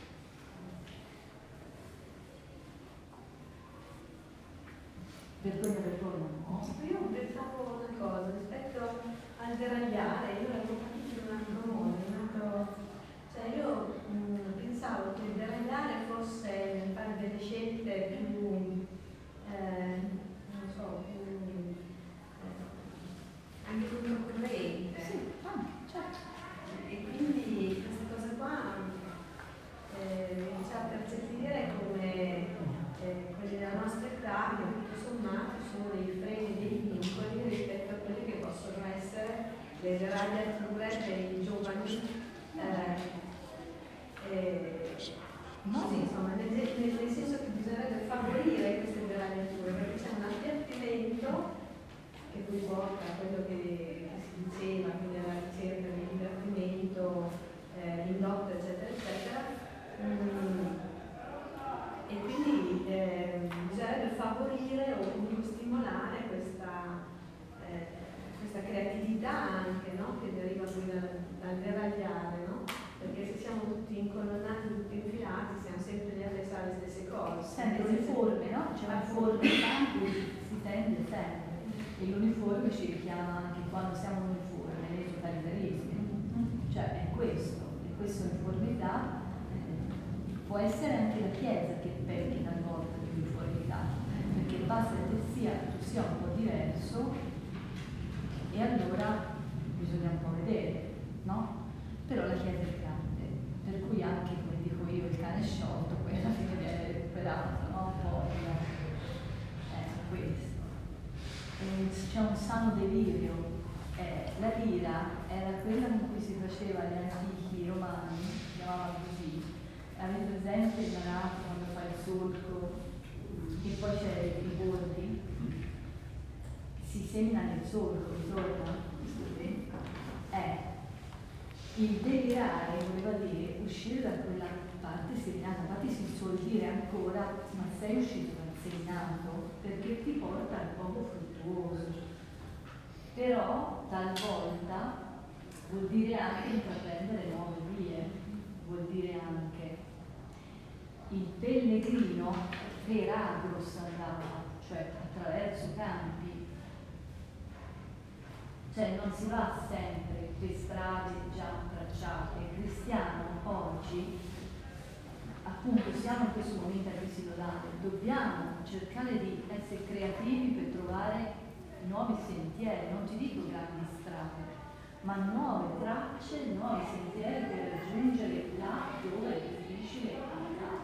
B: Vergogna, vergogna, no?
G: Io pensavo una cosa, rispetto al deragliare, io l'avevo capito in un altro modo, in un altro... cioè io mh, pensavo che il deragliare fosse fare delle scelte più, eh, non so, più, eh, anche più occorrente.
B: Sì, ah, certo.
G: E quindi questa cosa qua eh, ci ha percepire come eh, quelli della nostra età, che tutto sommato sono dei freni e dei vincoli rispetto a quelli che possono essere le deragliature dei giovani. Eh, eh, no, sì, insomma, nel, nel, nel senso che bisognerebbe favorire queste deragliature, perché c'è un appiattimento che poi porta a quello che, che si diceva, quindi alla ricerca del divertimento, eh, l'indotto, eccetera, eccetera. Mm. E quindi eh, bisognerebbe favorire o comunque stimolare questa, eh, questa creatività anche, no? Che deriva poi dal, dal deragliare, no? Perché se siamo tutti incolonnati, tutti infilati, siamo sempre lì a pensare le stesse cose.
B: Sempre uniforme, no? C'è uniforme in si tende sempre. E l'uniforme ci richiama anche quando siamo uniformi nei totalitarismi. Cioè è questo, è questa uniformità. Può essere anche la Chiesa che pecchi talvolta di uniformità, perché basta che sia, tu sia un po' diverso e allora bisogna un po' vedere, no? Però la Chiesa è grande, per cui anche, come dico io, il cane sciolto poi alla fine viene recuperato, no? Poi eh, questo. E c'è un sano delirio. Eh, la lira era quella con cui si faceva gli antichi romani, chiamava così. Avete presente il manato quando fa il solco e poi c'è i bordi? Si semina nel solco, ritorna? Eh, il delirare voleva dire uscire da quella parte seminata, infatti si suol dire ancora, ma sei uscito dal seminato perché ti porta al poco fruttuoso. Però talvolta vuol dire anche intraprendere nuove vie, vuol dire anche il pellegrino per agros andava, cioè attraverso campi, cioè non si va sempre per strade già tracciate. Il cristiano oggi, appunto, siamo in questo momento a crisi lodale, dobbiamo cercare di essere creativi per trovare nuovi sentieri, non ti dico grandi strade, ma nuove tracce, nuovi sentieri per raggiungere là dove è difficile andare.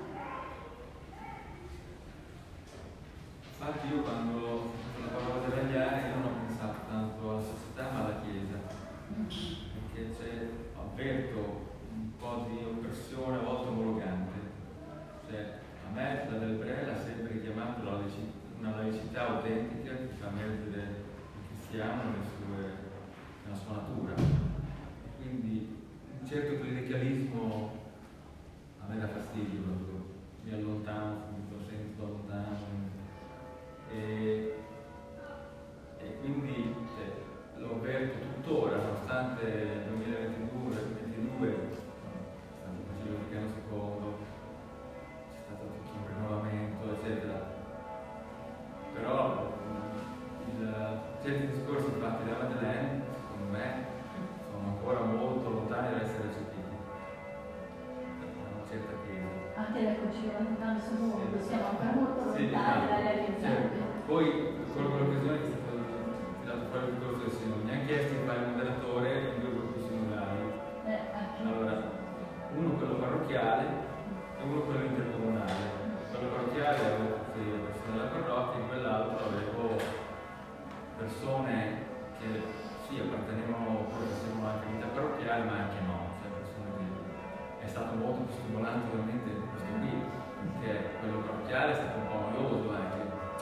C: Infatti io quando la parola della Iare non ho pensato tanto alla società ma alla Chiesa, perché c'è, avverto un po' di oppressione a volte omologante. Cioè, a me la Del Brel ha sempre richiamato la laici- una laicità autentica che fa emergere il cristiano nelle sue, nella sua natura. Quindi un certo clericalismo a me dà fastidio quando mi allontano, mi sento lontano. E, e quindi cioè, lo avverto tuttora, nonostante nel duemilaventidue, duemilaventidue stato il Concilio Vaticano secondo, c'è stato tutto un rinnovamento, eccetera. Però il, certi discorsi fatti da Madeleine, secondo me, sono ancora molto lontani dall'essere recepiti da una certa chiesa.
B: Anche nel Concilio Vaticano secondo
C: Sì.
B: siamo ancora molto
C: Sì,
B: lontani
C: esatto.
B: da realizzare.
C: Poi colgo l'occasione che è stato tirato fuori il discorso del Signore, mi hanno chiesto di fare il moderatore in due gruppi sinodali.
B: Eh, anche
C: Allora, uno quello parrocchiale e uno quello intercomunale. Quello parrocchiale avevo tutte le persone della parrocchia, in quell'altro avevo persone che sì, appartenevano oppure facevano anche vita parrocchiale, ma anche no, cioè persone che è stato molto più stimolante ovviamente questo qui, perché quello parrocchiale è stato un po' noioso anche.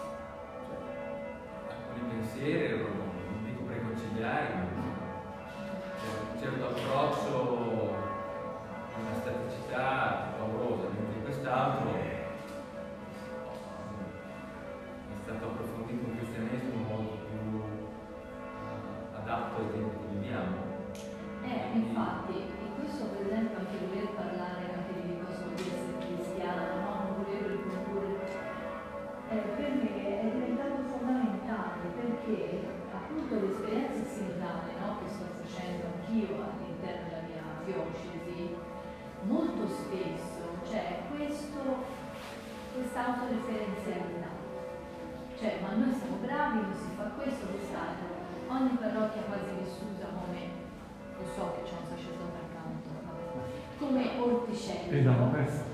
C: I pensieri erano, non dico preconciliari, ma un certo approccio, una staticità paurosa, mentre in quest'altro è stato approfondito un cristianesimo molto più uh, adatto ai tempi che viviamo.
B: Eh, infatti, e questo per esempio anche voler parlare anche di cosa vuol dire essere cristiano, no? Non voler riprodurre, eh, per me è diventato fondamentale perché appunto l'esperienza sinodale, no? Che sto facendo anch'io all'interno della mia diocesi, molto spesso c'è questo, questa autoreferenzialità. Cioè, ma noi siamo bravi, non si fa questo, quest'altro. Ogni parrocchia quasi vissuta come, lo so che c'è un sacerdote accanto, vabbè, come orticello.
A: E l'hanno perso.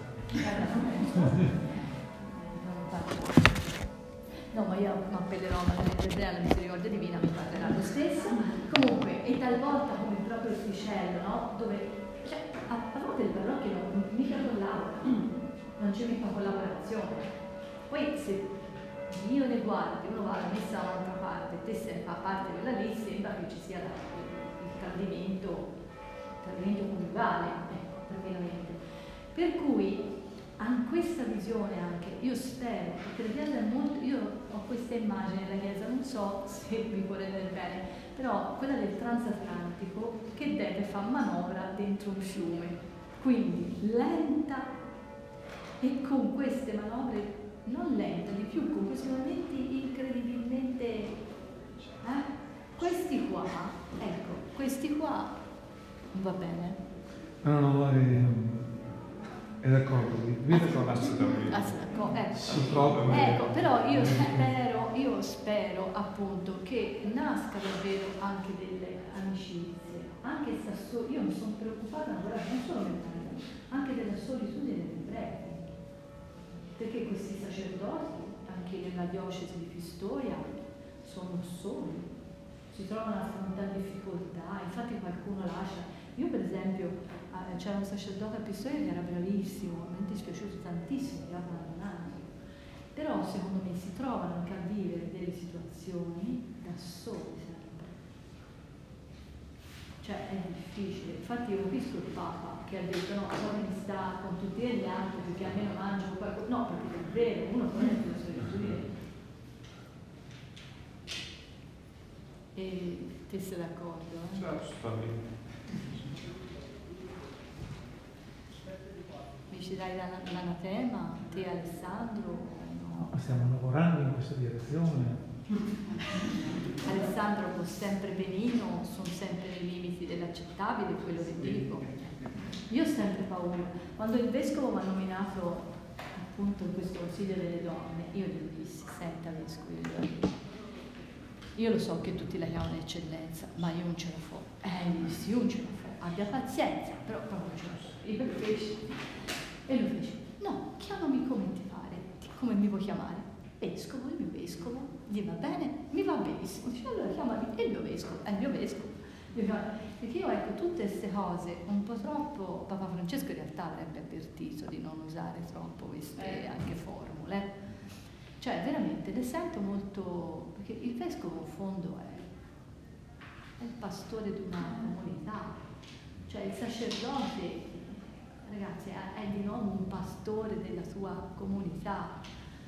B: No, ma io non appellerò a Madre Andrea, la misericordia divina mi parlerà lo stesso. Comunque, e talvolta come il proprio orticello, no? Dove, cioè, a, a volte le parrocchie non mica collaborano, non c'è mica collaborazione. Poi se io ne guardi, uno va alla messa da un'altra parte, te se fa parte quella lì, sembra che ci sia il, il tradimento, il tradimento coniugale, ecco, praticamente. Per cui hanno questa visione anche, io spero, perché la Chiesa è molto, io ho questa immagine della Chiesa, non so se vi volete bene, però quella del transatlantico che deve fare manovra dentro un fiume, quindi lenta e con queste manovre non lenta, di più, con questi momenti incredibilmente, eh? Questi qua, ecco, questi qua, va bene.
A: No, no, è, è d'accordo, vi d'accordo.
F: Assolutamente.
B: Ecco,
A: Purtroppo.
B: ecco, però io spero, io spero appunto che nasca davvero anche delle amicizie, anche se so, io mi sono preoccupata ancora non solo mentale, anche della solitudine dei preti. Perché questi sacerdoti, anche nella diocesi di Pistoia, sono soli, si trovano a affrontare difficoltà, infatti qualcuno lascia. Io per esempio c'era un sacerdote a Pistoia che era bravissimo, mi è dispiaciuto tantissimo che l'ha abbandonato. Però secondo me si trovano anche a vivere delle situazioni da soli sempre. Cioè è difficile. Infatti io capisco il Papa che ha detto no, poi mi sta con tutti gli altri perché almeno mangio qualcosa. No, perché è vero, uno non è più solitudine. E te sei d'accordo? Eh?
A: Assolutamente.
B: Mi ci dai l'anatema, te Alessandro?
A: No, stiamo lavorando in questa direzione.
B: Alessandro con sempre benino, sono sempre nei limiti dell'accettabile, quello che dico. Io ho sempre paura. Quando il vescovo mi ha nominato appunto in questo consiglio delle donne, io gli dissi, senta vescovo, io, io lo so che tutti la chiamano eccellenza, ma io non ce la fo. Eh, gli dissi, io non ce la fo, abbia pazienza, però proprio non ce la fo. Io lo feci. E lui fece, no, chiamami come ti pare, come mi vuoi chiamare? Vescovo, il mio vescovo, gli va bene? Mi va benissimo. Dice, allora chiamami il mio vescovo, è il mio vescovo. Perché io ecco tutte queste cose un po' troppo, Papa Francesco in realtà avrebbe avvertito di non usare troppo queste anche formule. Cioè veramente le sento molto, perché il vescovo in fondo è, è il pastore di una comunità, cioè il sacerdote, ragazzi, è, è di nuovo un pastore della sua comunità.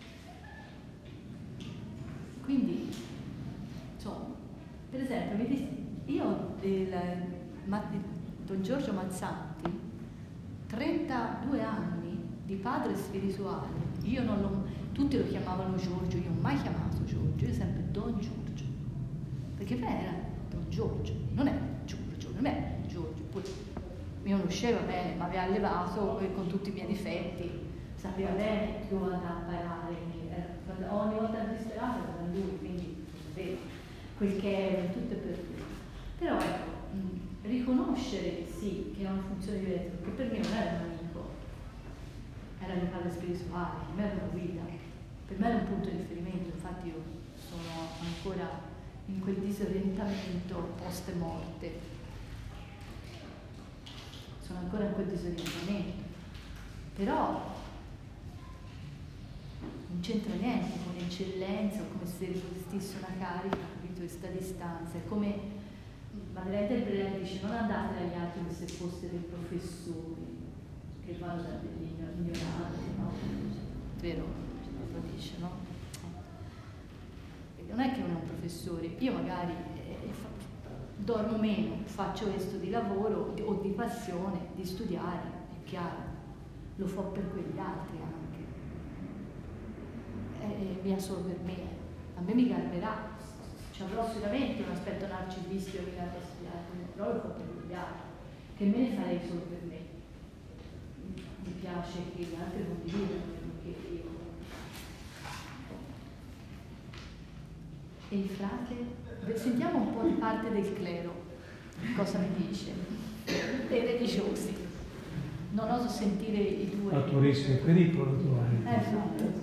B: Quindi, insomma, per esempio, mi dis- io, il, Don Giorgio Mazzanti, trentadue anni di padre spirituale, io non l'ho, tutti lo chiamavano Giorgio, io non ho mai chiamato Giorgio, io sempre Don Giorgio, perché per me era Don Giorgio, non è Giorgio, per me è Giorgio, poi mi conosceva bene, mi aveva allevato con tutti i miei difetti, sapeva bene dove andare a imparare, ogni volta disperato era lui, quindi sapeva quel che era, tutto e per tutto. Però ecco, mh, riconoscere sì che è una funzione diversa, perché per me non era un amico, era il padre spirituale, per me era una guida, per me era un punto di riferimento, infatti io sono ancora in quel disorientamento post morte, sono ancora in quel disorientamento, però non c'entra niente con eccellenza o come se rivestisse una carica, capito, questa distanza, è come Madre del Brera dice non andate dagli altri come se foste dei professori che vanno da degli ignoranti, no? Vero? Lo dice, no? Perché non è che uno è un professore, io magari eh, fa, dormo meno, faccio questo di lavoro di, o di passione, di studiare, è chiaro, lo fa per quegli altri anche, e mi assorbe me, a me mi garberà. Ci avrò sicuramente un aspetto narcisistico che garba studiare, però lo fa per gli altri, che me ne farei solo per me. Mi piace che gli altri condividano quello che io. E il frate? Sentiamo un po' di parte del clero, cosa mi dice? Dei religiosi. Non oso sentire i due.
A: La tua rischio è pericolo, tu hai.
B: Esatto.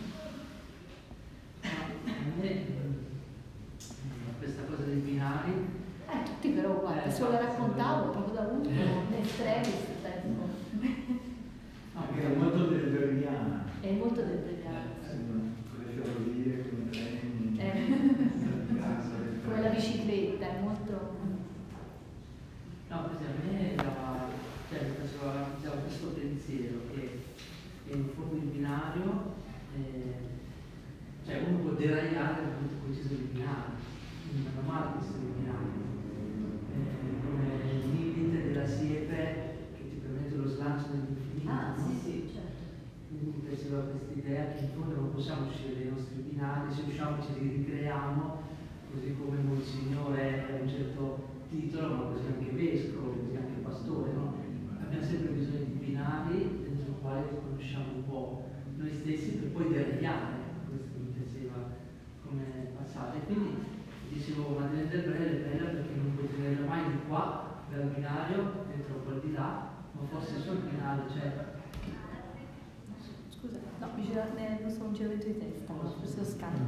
H: Questa cosa dei binari.
B: Eh, tutti però, guarda,
H: Eh,
B: se la raccontavo proprio da ultimo, in estremis, tempo.
I: No, perché è molto del Breriana.
B: È molto del Breriana.
I: Con le ferrovie, con i treni.
B: Eh, come la bicicletta, è molto...
H: No, per esempio, a me dava, cioè, mi faceva dava questo pensiero che in fondo il binario, eh, cioè uno può deragliare dal punto preciso del binario, quindi non è male questo del binario, eh, come il limite della siepe che ti permette lo slancio nell'infinito.
B: Ah,
H: no?
B: sì, sì, certo.
H: Quindi mi piaceva questa idea che in fondo non possiamo uscire dai nostri binari, se usciamo ce li ricreiamo, così come Monsignore ha un certo titolo, ma così anche vescovo, così anche pastore, no? Abbiamo sempre bisogno di binari dentro i quali conosciamo un po' noi stessi per poi deragliare, questo mi piaceva come passare. Quindi dicevo, Madeleine del Brera è bella perché non puoi tenere mai di qua dal binario, dentro un po' di là, ma forse sul binario c'è.
B: Scusa, no, mi gira, ne, non so un giretto di testa, no, questo scambio.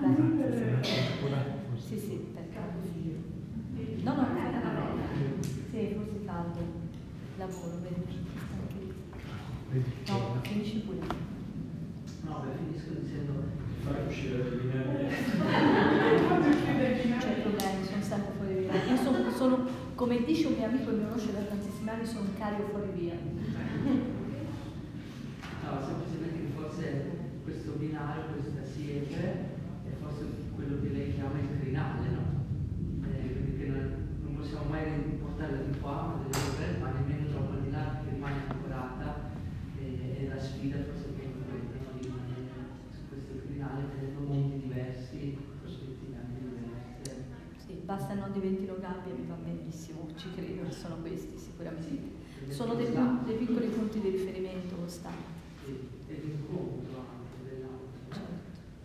B: Sì, sì, per caldo. No, no, no, no, sì, forse caldo. lavoro, vedi? No, finisci pure.
H: No, beh, finisco dicendo
I: fare uscire dai binari.
B: Non c'è problema, sono sempre fuori via. Io sono, sono, come dice un mio amico che mi conosce da tantissimi anni, sono un cario fuori via.
H: No, semplicemente che forse questo binario, questa siepe, è forse quello che lei chiama il crinale, no? Eh, quindi che non, non possiamo mai portarla di qua, ma deve ma nemmeno troppo al di là, perché rimane ancorata. E la sfida forse è proprio quella, no? Di rimanere su questo crinale tenendo mondi diversi, prospettive anche diverse.
B: Sì, basta non diventino gabbie, mi va benissimo, ci credo che sono questi sicuramente. Sì, sono dei, dei piccoli punti di riferimento costanti.
H: Sì, e l'incontro anche dell'altro.
B: Certo.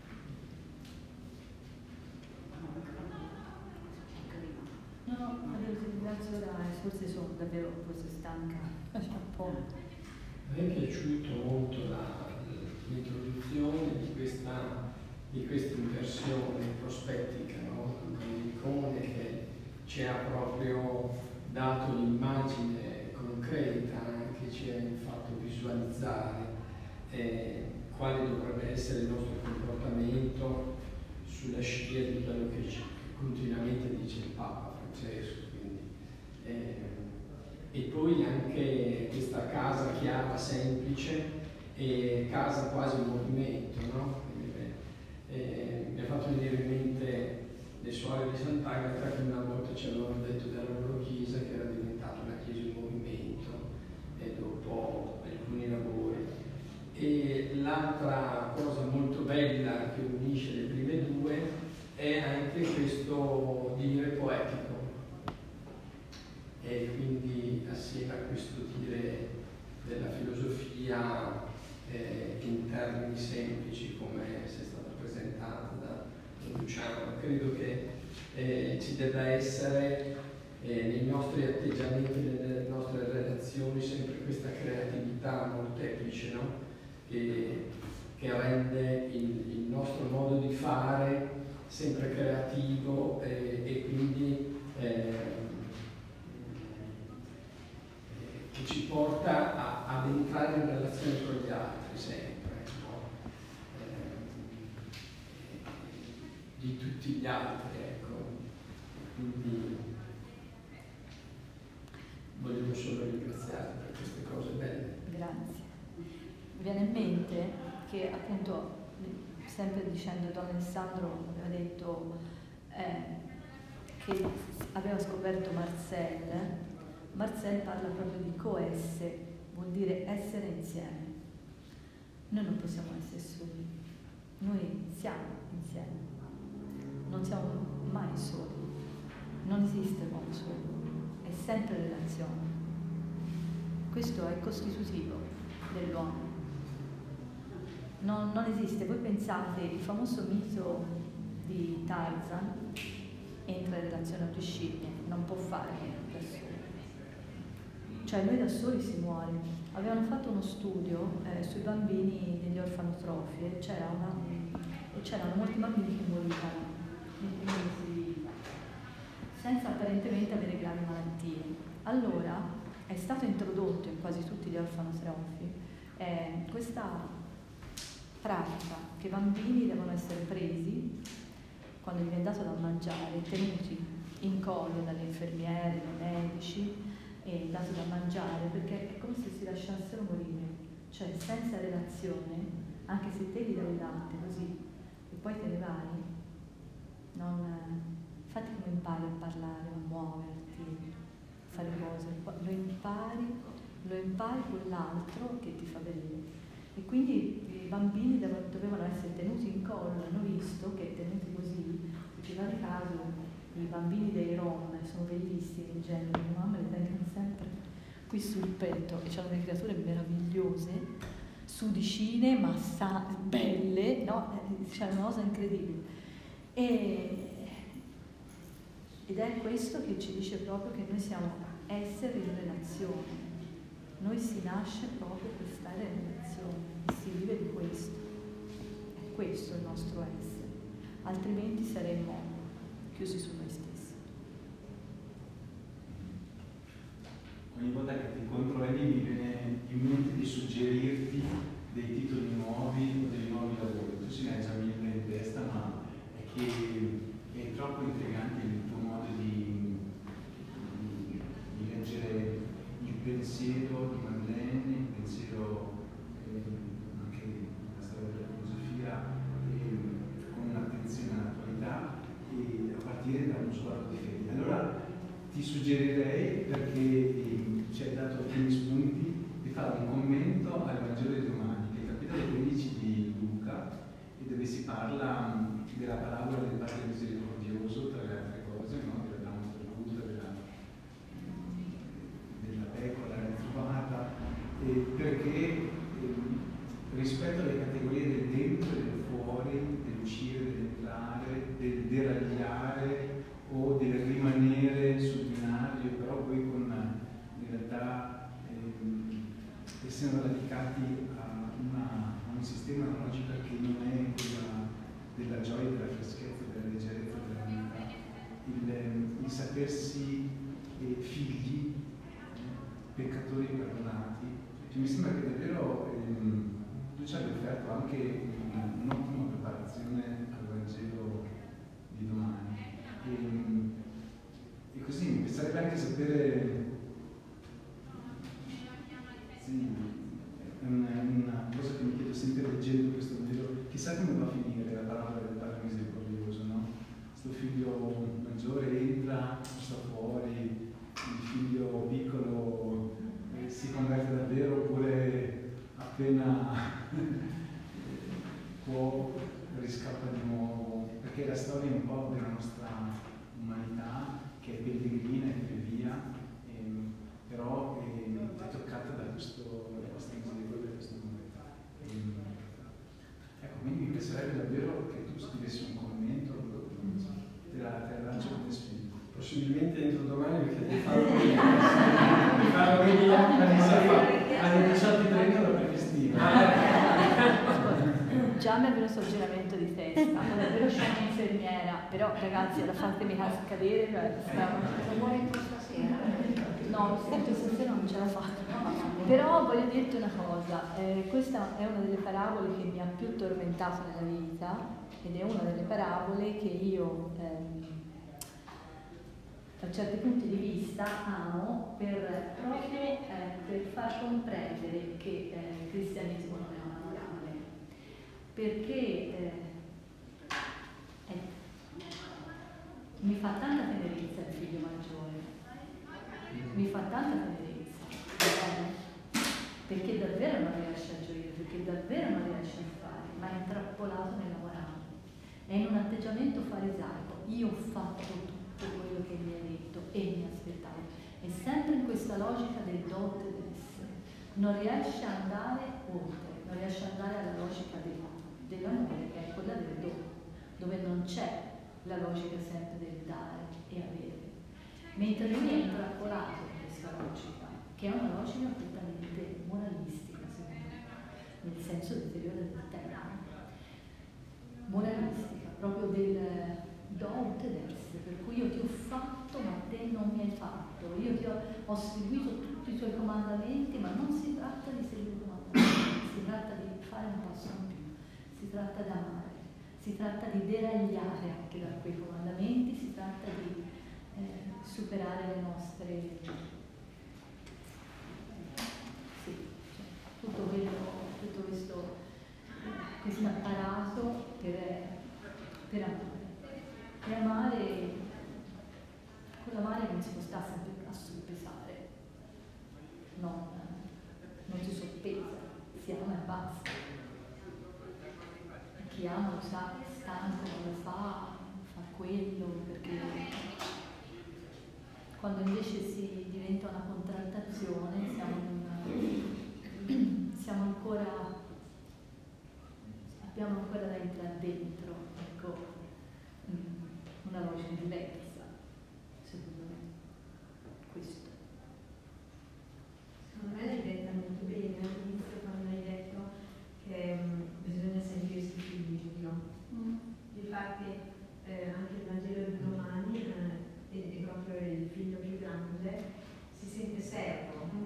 B: No, no, davvero ti ringrazio ora, forse sono davvero forse stanca, c'è un po'.
J: A me è piaciuto molto la, l'introduzione di questa, di questa inversione prospettica, no? Di icone che ci ha proprio dato l'immagine concreta, anche ci ha fatto visualizzare eh, quale dovrebbe essere il nostro comportamento sulla scia di quello che ci, continuamente dice il Papa Francesco. Quindi, eh, e poi anche questa casa chiara, semplice e casa quasi in movimento, no? Eh, mi ha fatto venire in mente le suore di Sant'Agata che una volta ci avevano detto della loro chiesa che era diventata una chiesa in movimento e dopo alcuni lavori. E l'altra cosa molto bella che unisce le prime due è anche questo dire poetico. E quindi assieme a questo dire della filosofia eh, in termini semplici come sia stata presentata da Luciano, credo che eh, ci debba essere eh, nei nostri atteggiamenti, nelle nostre relazioni sempre questa creatività molteplice, no? che, che rende il, il nostro modo di fare sempre creativo eh, e quindi eh, che ci porta a, ad entrare in relazione con gli altri sempre, no? eh, di tutti gli altri, ecco. Quindi volevo solo ringraziarti per queste cose belle.
B: Grazie. Mi viene in mente che appunto, sempre dicendo Don Alessandro aveva detto eh, che aveva scoperto Marcel. Marcel parla proprio di coesse, vuol dire essere insieme. Noi non possiamo essere soli, noi siamo insieme, non siamo mai soli, non esiste uomo solo, è sempre relazione. Questo è costitutivo dell'uomo. Non, non esiste, voi pensate, il famoso mito di Tarzan entra in relazione con le scimmie, non può fare niente da solo. Cioè noi da soli si muore. Avevano fatto uno studio eh, sui bambini degli orfanotrofi e c'era una, e c'erano molti bambini che morivano nei primi mesi di vita, senza apparentemente avere gravi malattie. Allora è stato introdotto in quasi tutti gli orfanotrofi eh, questa pratica che i bambini devono essere presi quando gli viene dato da mangiare, tenuti in collo dalle infermiere, dai medici, e dato da mangiare, perché è come se si lasciassero morire, cioè senza relazione, anche se te gli dai il latte così e poi te ne vai, non, infatti come impari a parlare, a muoverti, a fare cose, lo impari, lo impari con l'altro che ti fa vedere. E quindi i bambini dovevano essere tenuti in collo, hanno visto che tenuti così, se ci fate caso, i bambini dei Rom sono bellissimi in genere, le mamme le tengono sempre qui sul petto e hanno delle creature meravigliose, sudicine, ma sa- belle, no? C'è una cosa incredibile. E, ed è questo che ci dice proprio che noi siamo esseri in relazione. Noi si nasce proprio per stare in relazione e si vive di questo. È questo il nostro essere. Altrimenti saremmo chiusi su noi stessi.
C: Ogni volta
I: volta che ti controlli mi viene in mente di suggerirti dei titoli nuovi o dei nuovi lavori. Tu ce ne hai già mille in testa, ma è che è troppo intrigante il tuo modo di, di, di leggere il pensiero di Madeleine, il pensiero eh, anche della storia della filosofia, eh, con un'attenzione all'attualità e a partire da uno sguardo di fede. Allora ti suggerirei, perché eh, ci hai dato alcuni spunti, di fare un commento al Vangelo di domani, che è il capitolo quindici di Luca, e dove si parla della parabola del Padre misericordioso, tra le altre cose, no? Della dama perduta, della, della pecora ritrovata, eh, perché eh, rispetto alle categorie del dentro e del fuori, dell'uscire, dell'entrare, del deragliare o del rimanere sul binario, però poi con in realtà eh, essendo radicati a, una, a un sistema, una logica che non è quella della gioia, della freschezza, della leggerezza, della vita, il, il sapersi eh, figli, eh, peccatori perdonati. Cioè, mi sembra che davvero ehm, tu ci abbia offerto anche un'ottima preparazione al Vangelo di domani. E, e così mi piacerebbe anche sapere, sì, è una, una cosa che mi chiedo sempre leggendo questo Vangelo, chissà come va a finire la parola del Padre misericordioso, no? Questo figlio maggiore entra, sta fuori, il figlio piccolo eh, si converte davvero, oppure appena può riscappa di nuovo, perché la storia è un po' della nostra umanità che è pellegrina e che via, ehm, però eh, è toccata da questo, da questa misericordia, da questo amore. Ehm, ecco, quindi mi piacerebbe davvero che tu scrivessi un commento, te la, te la lancio come sfida.
J: Possibilmente entro domani, perché ti farò venire mi farò venire
I: hanno lasciato i treni alla prefestiva.
B: Già mi è venuto il giramento di testa, ma davvero c'è un'infermiera, però ragazzi alla fatemi cadere, cioè stiamo...
D: Non vuoi stasera?
B: No, sento stasera non ce la faccio. Però voglio dirti una cosa, eh, questa è una delle parabole che mi ha più tormentato nella vita ed è una delle parabole che io ehm, da certi punti di vista amo per proprio eh, per far comprendere che eh, il cristianesimo non è una morale, perché eh, eh, mi fa tanta tenerezza il figlio maggiore, mi fa tanta tenerezza, eh, perché davvero non riesce a gioire, perché davvero non riesce a fare, ma è intrappolato nella morale, è in un atteggiamento farisaico. Io ho fatto tutto quello che mi ha detto e mi aspettavo, è sempre in questa logica del do e dell'essere, non riesce ad andare oltre, non riesce ad andare alla logica del, dell'amore, che è quella del dono, dove non c'è la logica sempre del dare e avere, mentre lui è intrappolato in questa logica, che è una logica completamente moralistica, secondo me, nel senso deteriore del termine, moralistica, proprio del do ed essere, per cui io ti ho fatto ma te non mi hai fatto, io ti ho, ho seguito tutti i tuoi comandamenti, ma non si tratta di seguire i comandamenti, si tratta di fare un passo in più, si tratta di amare, si tratta di deragliare anche da quei comandamenti, si tratta di eh, superare le nostre sì, cioè, tutto quello, tutto questo questo apparato per, per amare. E amare, quell'amare che non si può stare sempre a soppesare, non, non si soppesa, si ama e basta. Chi ama lo sa, è stanco, non lo fa, fa quello, perché quando invece si diventa una contrattazione siamo, in una, siamo ancora, abbiamo ancora da entrare dentro, ecco, una logica diversa, secondo me, questo.
K: Secondo me l'hai detta molto bene all'inizio quando hai detto che um, bisogna sentirsi figli di Dio. Mm. Infatti eh, anche il Vangelo di domani eh, è, è proprio il figlio più grande, si sente servo,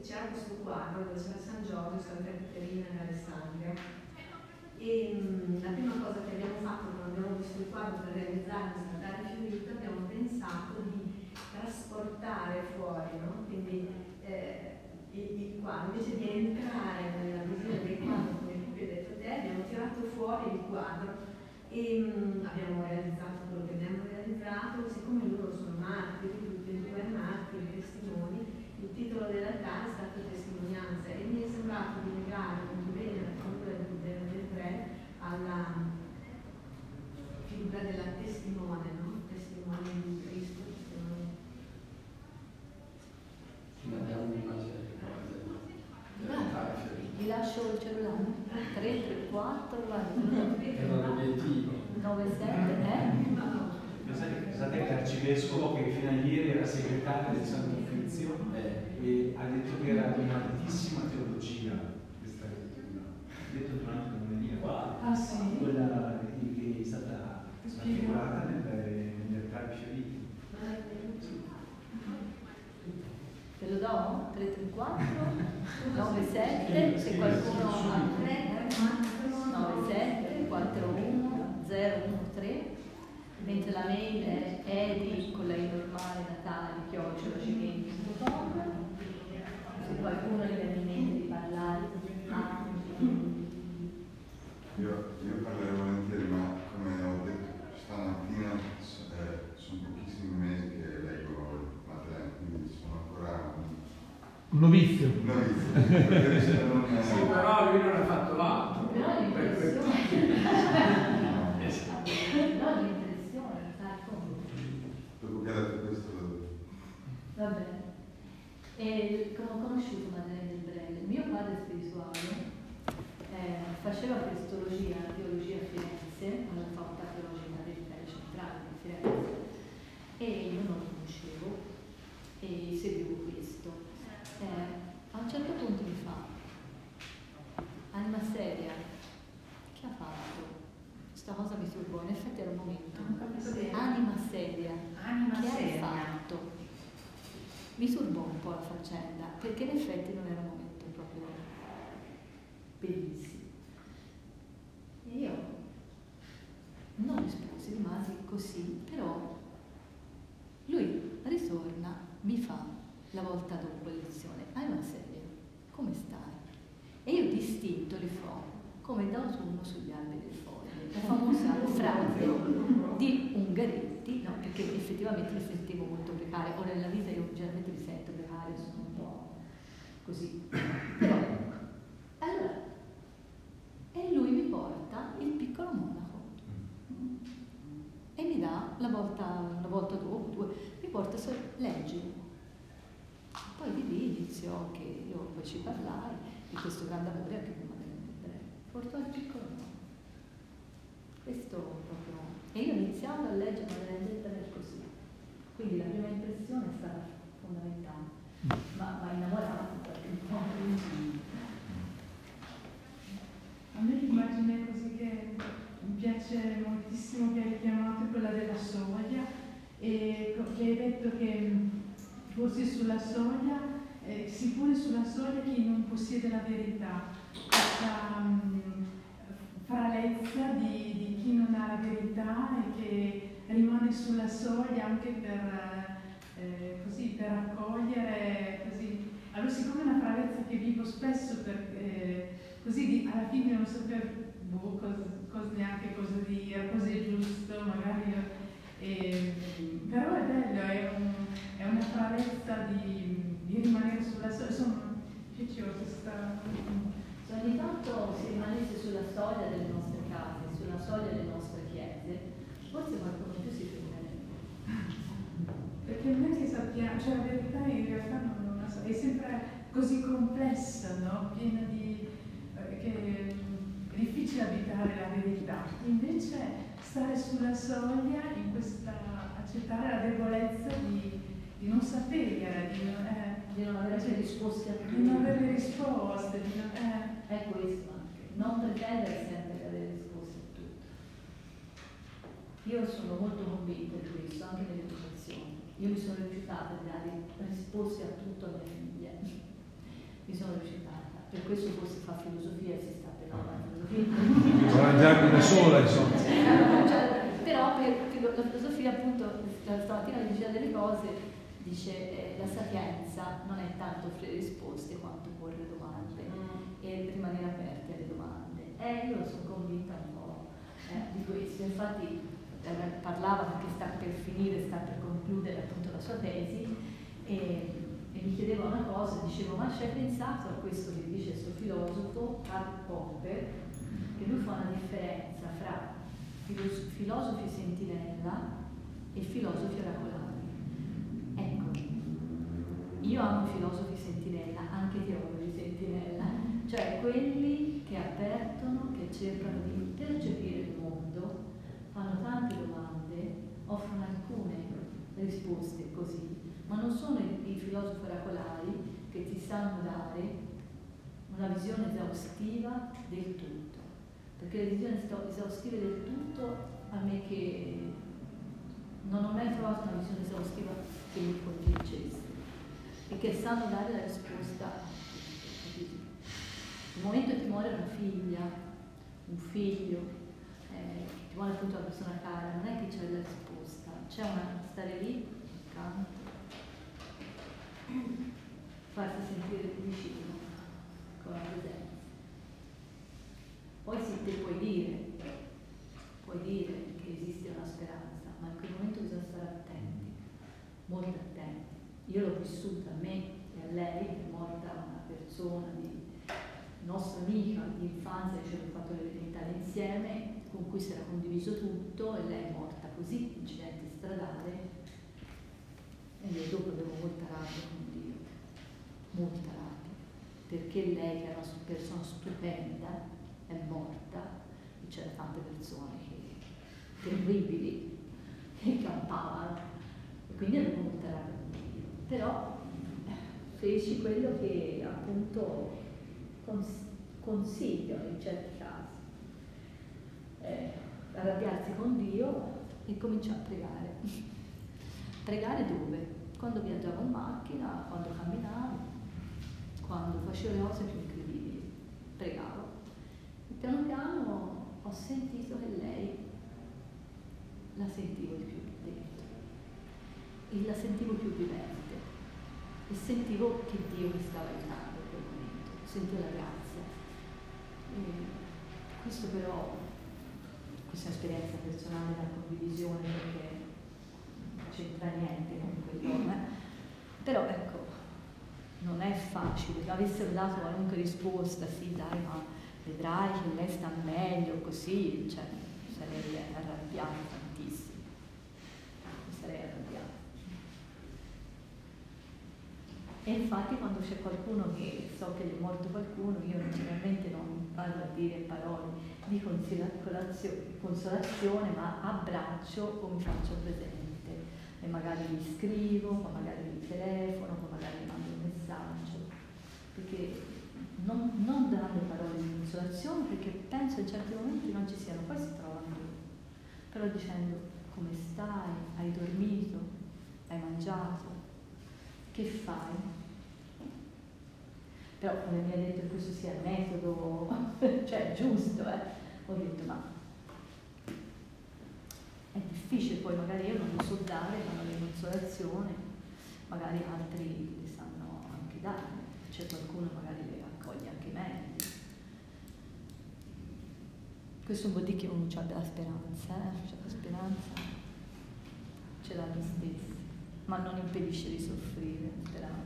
K: c'era questo quadro dove c'era San Giorgio, Santa Caterina e Alessandria. E mh, la prima cosa che abbiamo fatto quando abbiamo visto il quadro per realizzare questa Dare Fiorito, abbiamo pensato di trasportare fuori, no? Quindi eh, il, il quadro, invece di entrare nella visione del quadro, come tu hai detto te, abbiamo tirato fuori il quadro e mh, abbiamo realizzato quello che abbiamo realizzato. Siccome loro sono martiri, tutti e due martiri, testimoni, il titolo dell'altare è stato Testimonianza, e mi è sembrato di legare molto bene la figura del, del re alla figura della testimone, no? Testimone di Cristo. Testimone.
J: Abbiamo un'immagine
B: Ah, vi lascio il cellulare. tre, tre, quattro,
J: era l'obiettivo.
B: nove, sette, eh?
I: Pensate, pensate che l'arcivescovo che fino a ieri era segretario del Santo Uffizio eh, e ha detto che era di una altissima teologia questa lettura. Ha detto durante l'omelia qua,
E: ah, sì?
I: quella che è stata raffigurata nel, nel Altare Fiorito.
B: Te lo do? tre, tre, quattro, nove, sette, se qualcuno ha tre, nove, sette, quattro, uno, zero, uno, tre, mentre la mail è edi con la i normale natale chiocciola cimenti punto com. Se qualcuno gli viene in mente di parlare, ah.
L: io, io parlerò volentieri, ma come ho detto stamattina eh, sono pochissimi mesi che leggo Madeleine, quindi sono ancora
A: un novizio.
L: Un novizio. Perché non è...
J: Sì, però lui non ha fatto altro.
B: Però l'impressione. No, l'impressione, sai come.
L: Dopo che ha detto questo.
B: Va bene. E come ho conosciuto Madeleine del Brele, mio padre spirituale eh, faceva cristologia, teologia a Firenze, alla facoltà teologica del Brele centrale di Firenze, e io non lo conoscevo e seguivo questo. Eh, a un certo punto mi fa: anima seria, che ha fatto? Questa cosa mi turbò, in effetti era un momento. Anima seria,
D: Anima
B: che
D: seria.
B: hai fatto? Mi turbò un po' la faccenda, perché in effetti non era un momento proprio bellissimo. E io non risposi, rimasi così, però lui ritorna, mi fa la volta dopo lezione: anima seria, come stai? E io distinto li fa come d'autunno sugli alberi del foglio, la famosa frase di Ungaretti, no? Perché effettivamente mi sentivo molto precaria, o nella vita io generalmente mi sento precaria, sono un po' così. Però, allora, e lui mi porta il piccolo monaco e mi dà la volta, una volta dopo, due, mi porta, so, leggi. Poi di lì iniziò che io poi ci parlai di questo grande amore anche con Madeleine del Brele. Portò il piccolo monaco. Questo proprio. E io ho iniziato a leggere Madeleine del Brele così. Quindi la prima impressione è stata fondamentale, ma, ma innamorata in qualche modo.
E: A me l'immagine così che mi piace moltissimo che hai richiamato è quella della soglia, e che hai detto che forse sulla soglia, eh, si pone sulla soglia chi non possiede la verità, questa um, fralezza di, di chi non ha la verità e che rimane sulla soglia anche per, eh, così, per accogliere, così. Allora, siccome è una fralezza che vivo spesso, per, eh, così di, alla fine non sapevo boh, cosa, cosa neanche cosa dire, cosa è giusto, magari, eh, però è bello, è, un, è una fralezza di, di rimanere sulla soglia, insomma, piacevole questa.
B: Se ogni tanto si rimanesse sulla soglia delle nostre case, sulla soglia delle nostre chiese, forse qualcuno più si fermerebbe.
E: Perché non è che sappiamo, cioè la verità in realtà non, non la so, è sempre così complessa, no? Piena di, eh, che è difficile abitare la verità. Invece stare sulla soglia, in questa, accettare la debolezza di, di non sapere, di non, eh,
B: di non avere le risposte a tutto.
E: Di non avere le risposte, di non, eh.
B: È questo anche, non pretendere sempre di avere risposte a tutto. Io sono molto convinta di questo, anche nell'educazione. Io mi sono rifiutata di dare risposte a tutto alle mie figlie. sono rifiutata. Per questo forse fa filosofia, si sta per la filosofia.
A: Sarà già da sola, insomma.
B: Cioè, però per la filosofia, appunto, stamattina mi diceva delle cose, dice eh, la sapienza non è tanto offrire risposte quanto porre domande mm. e rimanere aperti alle domande. E io sono convinta un po' eh, di questo, infatti eh, parlava perché sta per finire, sta per concludere appunto la sua tesi e, e mi chiedeva una cosa, dicevo ma ci hai pensato a questo che dice il suo filosofo Karl Popper, che lui fa una differenza fra filos- filosofi sentinella e filosofi oracolari. Ecco, io amo i filosofi sentinella, anche i teologi sentinella, cioè quelli che avvertono, che cercano di percepire il mondo, fanno tante domande, offrono alcune risposte così, ma non sono i, i filosofi oracolari che ti sanno dare una visione esaustiva del tutto, perché le visioni esaustive del tutto, a me che non ho mai trovato una visione esaustiva che mi convincesse e che sanno dare la risposta a tutto. Il momento in cui muore una figlia, un figlio, eh, ti muore appunto una persona cara, non è che c'è la risposta, c'è una stare lì, accanto, farsi sentire vicino con la presenza. Poi sì, te puoi dire, puoi dire che esiste una speranza, ma in quel momento bisogna stare attenti, molto attenti. Io l'ho vissuta a me e a lei, è morta una persona di nostra amica di infanzia, ci abbiamo fatto le elementari insieme, con cui si era condiviso tutto e lei è morta così, incidente stradale, e io dopo avevo molta rabbia con Dio, molta rabbia, perché lei che era una persona stupenda è morta e c'erano tante persone che, terribili che campavano e quindi avevo molta rabbia con Dio, però feci quello che appunto consigliano in certi casi, eh, arrabbiarsi con Dio e cominciare a pregare. Pregare dove? Quando viaggiavo in macchina, quando camminavo, quando facevo le cose più incredibili, pregavo. E piano piano ho sentito che lei la sentivo di più dentro, e la sentivo più vivente, e sentivo che Dio mi stava aiutando. Sento la grazia. E questo però, questa è un'esperienza personale da condivisione perché non c'entra niente con quello, eh? Però ecco, non è facile. Avessero dato qualunque risposta, sì dai, ma vedrai che lei sta meglio, così, cioè sarei arrabbiata tantissimo. Mi sarei arrabbiata. E infatti quando c'è qualcuno che so che gli è morto qualcuno, io naturalmente non vado a dire parole di consolazione, consolazione, ma abbraccio o mi faccio presente. E magari gli scrivo, o magari gli telefono, o magari gli mando un messaggio. Perché non, non dando parole di consolazione, perché penso in certi momenti non ci siano, poi si trovano. Però dicendo come stai, hai dormito, hai mangiato, che fai? Però come mi ha detto che questo sia il metodo, cioè giusto, eh? Ho detto ma è difficile, poi magari io non lo so dare, fanno le consolazioni, magari altri le sanno anche dare, c'è qualcuno magari le accoglie anche meglio. Questo vuol dire che uno ha della speranza, eh? C'è la speranza, ce l'ha lui stesso, ma non impedisce di soffrire, la speranza.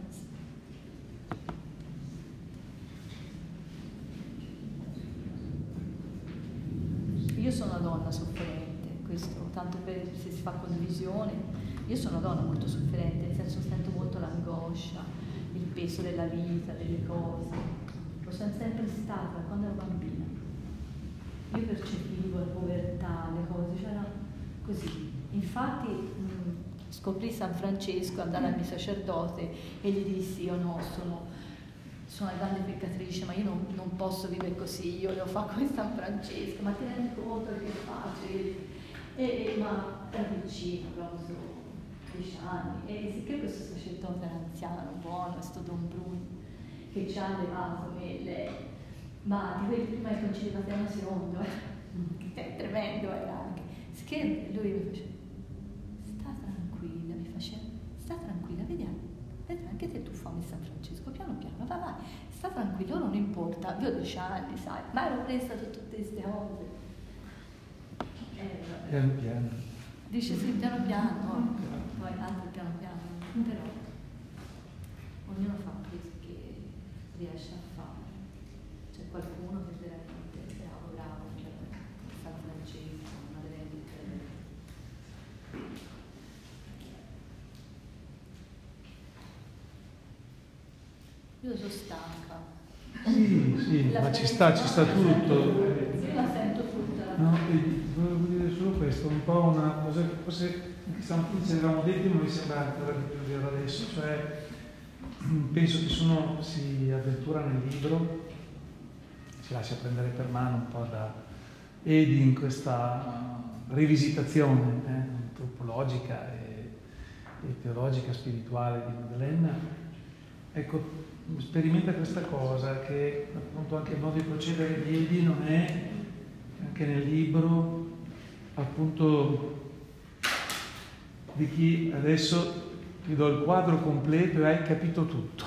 B: Io sono una donna sofferente, questo, tanto per se si fa condivisione, io sono una donna molto sofferente, nel senso sento molto l'angoscia, il peso della vita, delle cose. Lo sono sempre stata quando ero bambina. Io percepivo la povertà, le cose, c'era così. Infatti mh, scoprì San Francesco, andai dal mio sacerdote e gli dissi: io no, sono, sono una grande peccatrice, ma io non, non posso vivere così, io lo fa come San Francesco, ma ti rendi conto che è facile? E, e, ma era piccino, proprio solo dieci anni, e sicché questo sacerdote era anziano, buono, è sto Don Bruno, che ci ha levato come lei, ma di quelli prima il Concilio Vaticano secondo, eh, è tremendo era anche, che lui mi faceva, sta tranquilla, mi faceva, sta tranquilla, vediamo, vedrai anche te tu fammi San Francesco, piano piano, vai vai, sta tranquillo, non importa, io ho dodici anni, sai, ma ero presa da tutte queste cose. Eh,
A: piano piano.
B: Dice sì, piano piano, poi altro piano piano, però ognuno fa quello che riesce a fare. C'è qualcuno che veramente è bravo, bravo, cioè San Francesco, una delle io sono stanca.
A: Sì, sì,
B: la
A: ma ci sta, ci sta tutto.
B: Io la sento tutta.
A: No, volevo dire solo questo, un po' una cosa che forse anche stamattina ce l'avevamo detto, ma mi sembra ancora di più vero adesso, cioè penso che se uno si avventura nel libro, si lascia prendere per mano un po' da Edi in questa rivisitazione eh, antropologica e, e teologica, spirituale di Maddalena, ecco, sperimenta questa cosa che appunto anche il modo di procedere di Edi non è, anche nel libro, appunto di chi adesso ti do il quadro completo e hai capito tutto,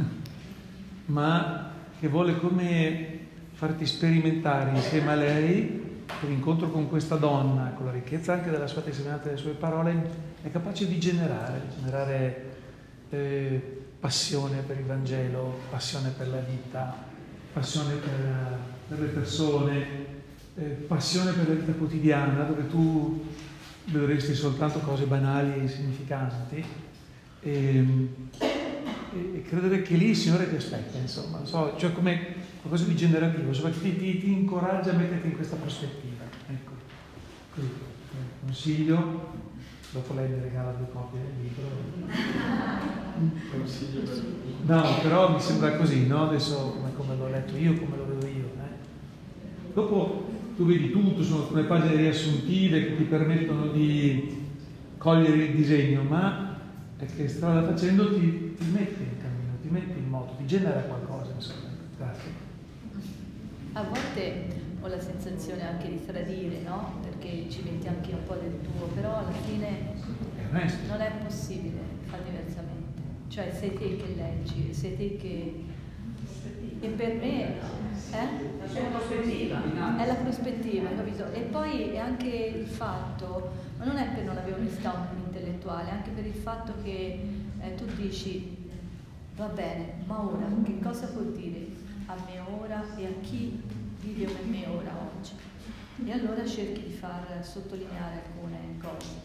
A: ma che vuole come farti sperimentare insieme a lei, per l'incontro con questa donna, con la ricchezza anche della sua testimonianza e delle sue parole, è capace di generare, generare eh, passione per il Vangelo, passione per la vita, passione per, per le persone, eh, passione per la vita quotidiana, dove tu vedresti soltanto cose banali e insignificanti, e, e, e credere che lì il Signore ti aspetta, insomma, non so, cioè come qualcosa di generativo, insomma, ti, ti, ti incoraggia a metterti in questa prospettiva. Ecco, così, consiglio, dopo lei mi regala due copie del libro.
J: Consiglio per...
A: No, però mi sembra così, no? Adesso come, come l'ho letto io, come lo vedo io. Eh? Dopo tu vedi tutto, sono alcune pagine riassuntive che ti permettono di cogliere il disegno, ma è che strada facendo ti, ti metti in cammino, ti metti in moto, ti genera qualcosa, insomma. Grazie.
B: A volte ho la sensazione anche di tradire, no? Perché ci metti anche un po' del tuo, però alla fine non è possibile fare diversamente. Cioè sei te che leggi, sei te che... E per me eh?
D: è la prospettiva.
B: È la prospettiva, capito? E poi è anche il fatto, ma non è per non avere onestà intellettuale, anche per il fatto che eh, tu dici, va bene, ma ora che cosa vuol dire a me ora e a chi vive come me ora oggi? E allora cerchi di far sottolineare alcune cose.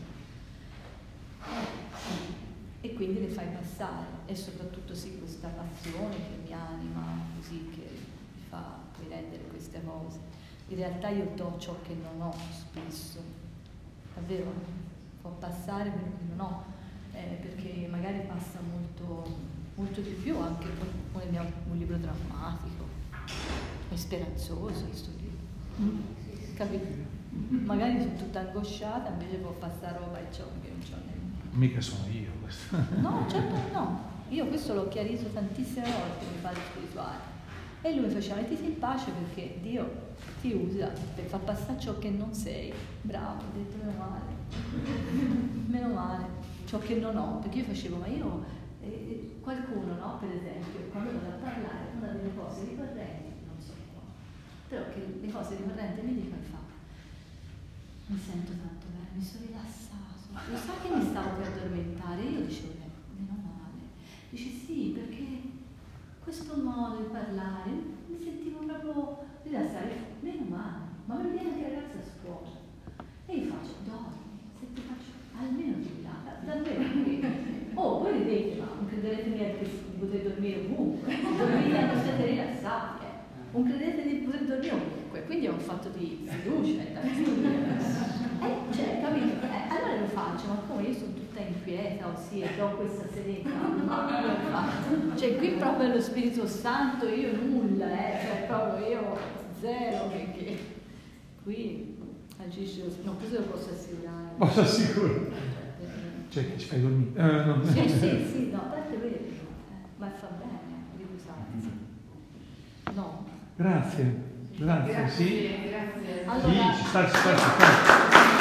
B: E quindi le fai passare, e soprattutto sì, questa passione che mi anima, così che mi fa rendere queste cose. In realtà io do ciò che non ho spesso, davvero, può passare quello che non ho, eh, perché magari passa molto, molto di più anche con il mio, un libro drammatico, è speranzoso questo libro, capito? Magari sono tutta angosciata, invece può passare roba e ciò che non c'ho neanche.
A: Mica sono io questo.
B: No, certo no. Io questo l'ho chiarito tantissime volte nei padri spirituali. E lui mi faceva, mettiti in pace perché Dio ti usa per far passare ciò che non sei. Bravo, ho detto meno male. Meno male. Ciò che non ho. Perché io facevo, ma io, eh, qualcuno, no? Per esempio, quando vado a parlare, una delle cose ricorrenti, non so qua, però che le cose ricorrenti mi dicono fa, mi sento tanto bene, mi sono rilassata. Lo sa che mi stavo per addormentare? Io dicevo, eh, meno male. Dice sì, perché questo modo di parlare mi sentivo proprio rilassare, meno male, ma me lo viene anche ragazzi a scuola. E io faccio, dormi, se ti faccio, almeno ti rilassa, davvero. Oh, voi ridete, ma non crederete mica che potete dormire ovunque, dormite quando siete rilassati, eh. Non credete di poter dormire ovunque, quindi è un fatto di fiducia, eh, cioè, capito? Eh, allora lo faccio, ma come io sono tutta inquieta, ossia do questa serenità, non lo faccio. Cioè qui proprio lo Spirito Santo, io nulla, eh, cioè proprio io zero, perché qui agisce lo Spirito, non questo lo posso assicurare.
A: Posso assicurare? Cioè che ci fai dormire? Eh, no.
B: Sì, sì, sì, no, a parte quello, eh, ma fa bene, scusate. No.
A: Grazie, grazie,
B: Grazie,
A: sì.
B: grazie.
A: Sì,
B: Allora,
A: ci sta, ci sta, ci sta.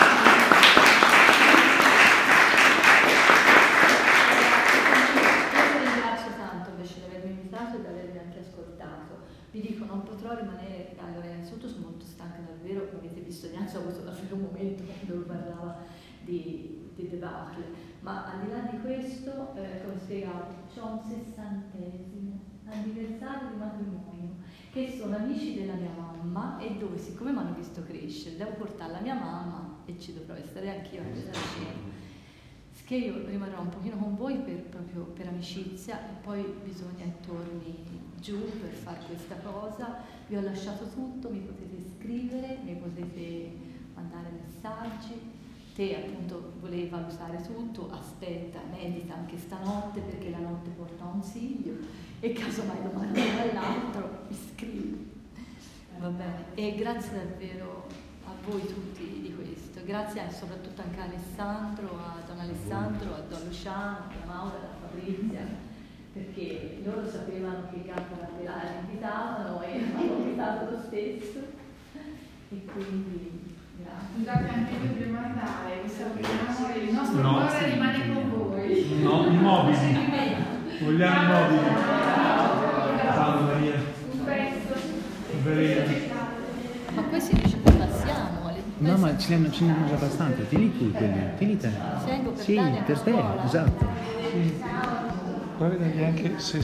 B: vi dico, non potrò rimanere, allora innanzitutto sono molto stanca davvero, come avete visto neanche ho avuto davvero un momento quando parlava di, di debacle, ma al di là di questo, eh, come spiegavo, c'ho un sessantesimo anniversario di matrimonio, che sono amici della mia mamma e dove siccome mi hanno visto crescere, devo portare la mia mamma e ci dovrò essere anch'io a questa cena. Che io rimarrò un pochino con voi per, proprio per amicizia e poi bisogna che torni giù per fare questa cosa. Vi ho lasciato tutto, mi potete scrivere, mi potete mandare messaggi. Te appunto volevi valutare tutto, aspetta, medita anche stanotte perché la notte porta un consiglio e casomai domani dall'altro mi scrivi. Va bene, e grazie davvero a voi tutti di questo, grazie soprattutto anche a Alessandro, a Don Alessandro, a Don Luciano, a Maura, a Fabrizia, perché loro sapevano che Gatto Laterale invitavano e hanno invitato lo stesso e quindi grazie.
E: Scusate, anche noi dobbiamo andare, vi salutiamo e il nostro
A: No.
E: cuore rimane con voi.
A: No, i mobili. Vogliamo i mobili. Ciao Maria.
E: Un pezzo.
A: Bene.
B: Ma poi si dice che passiamo alle...
M: No, ma ce ne, ce ne hanno già abbastanza, tieni tu quelli, tieni te.
B: Vengo per
M: Sì,
B: dare a
M: per te,
B: scuola.
M: esatto.
A: Poi vedrei anche se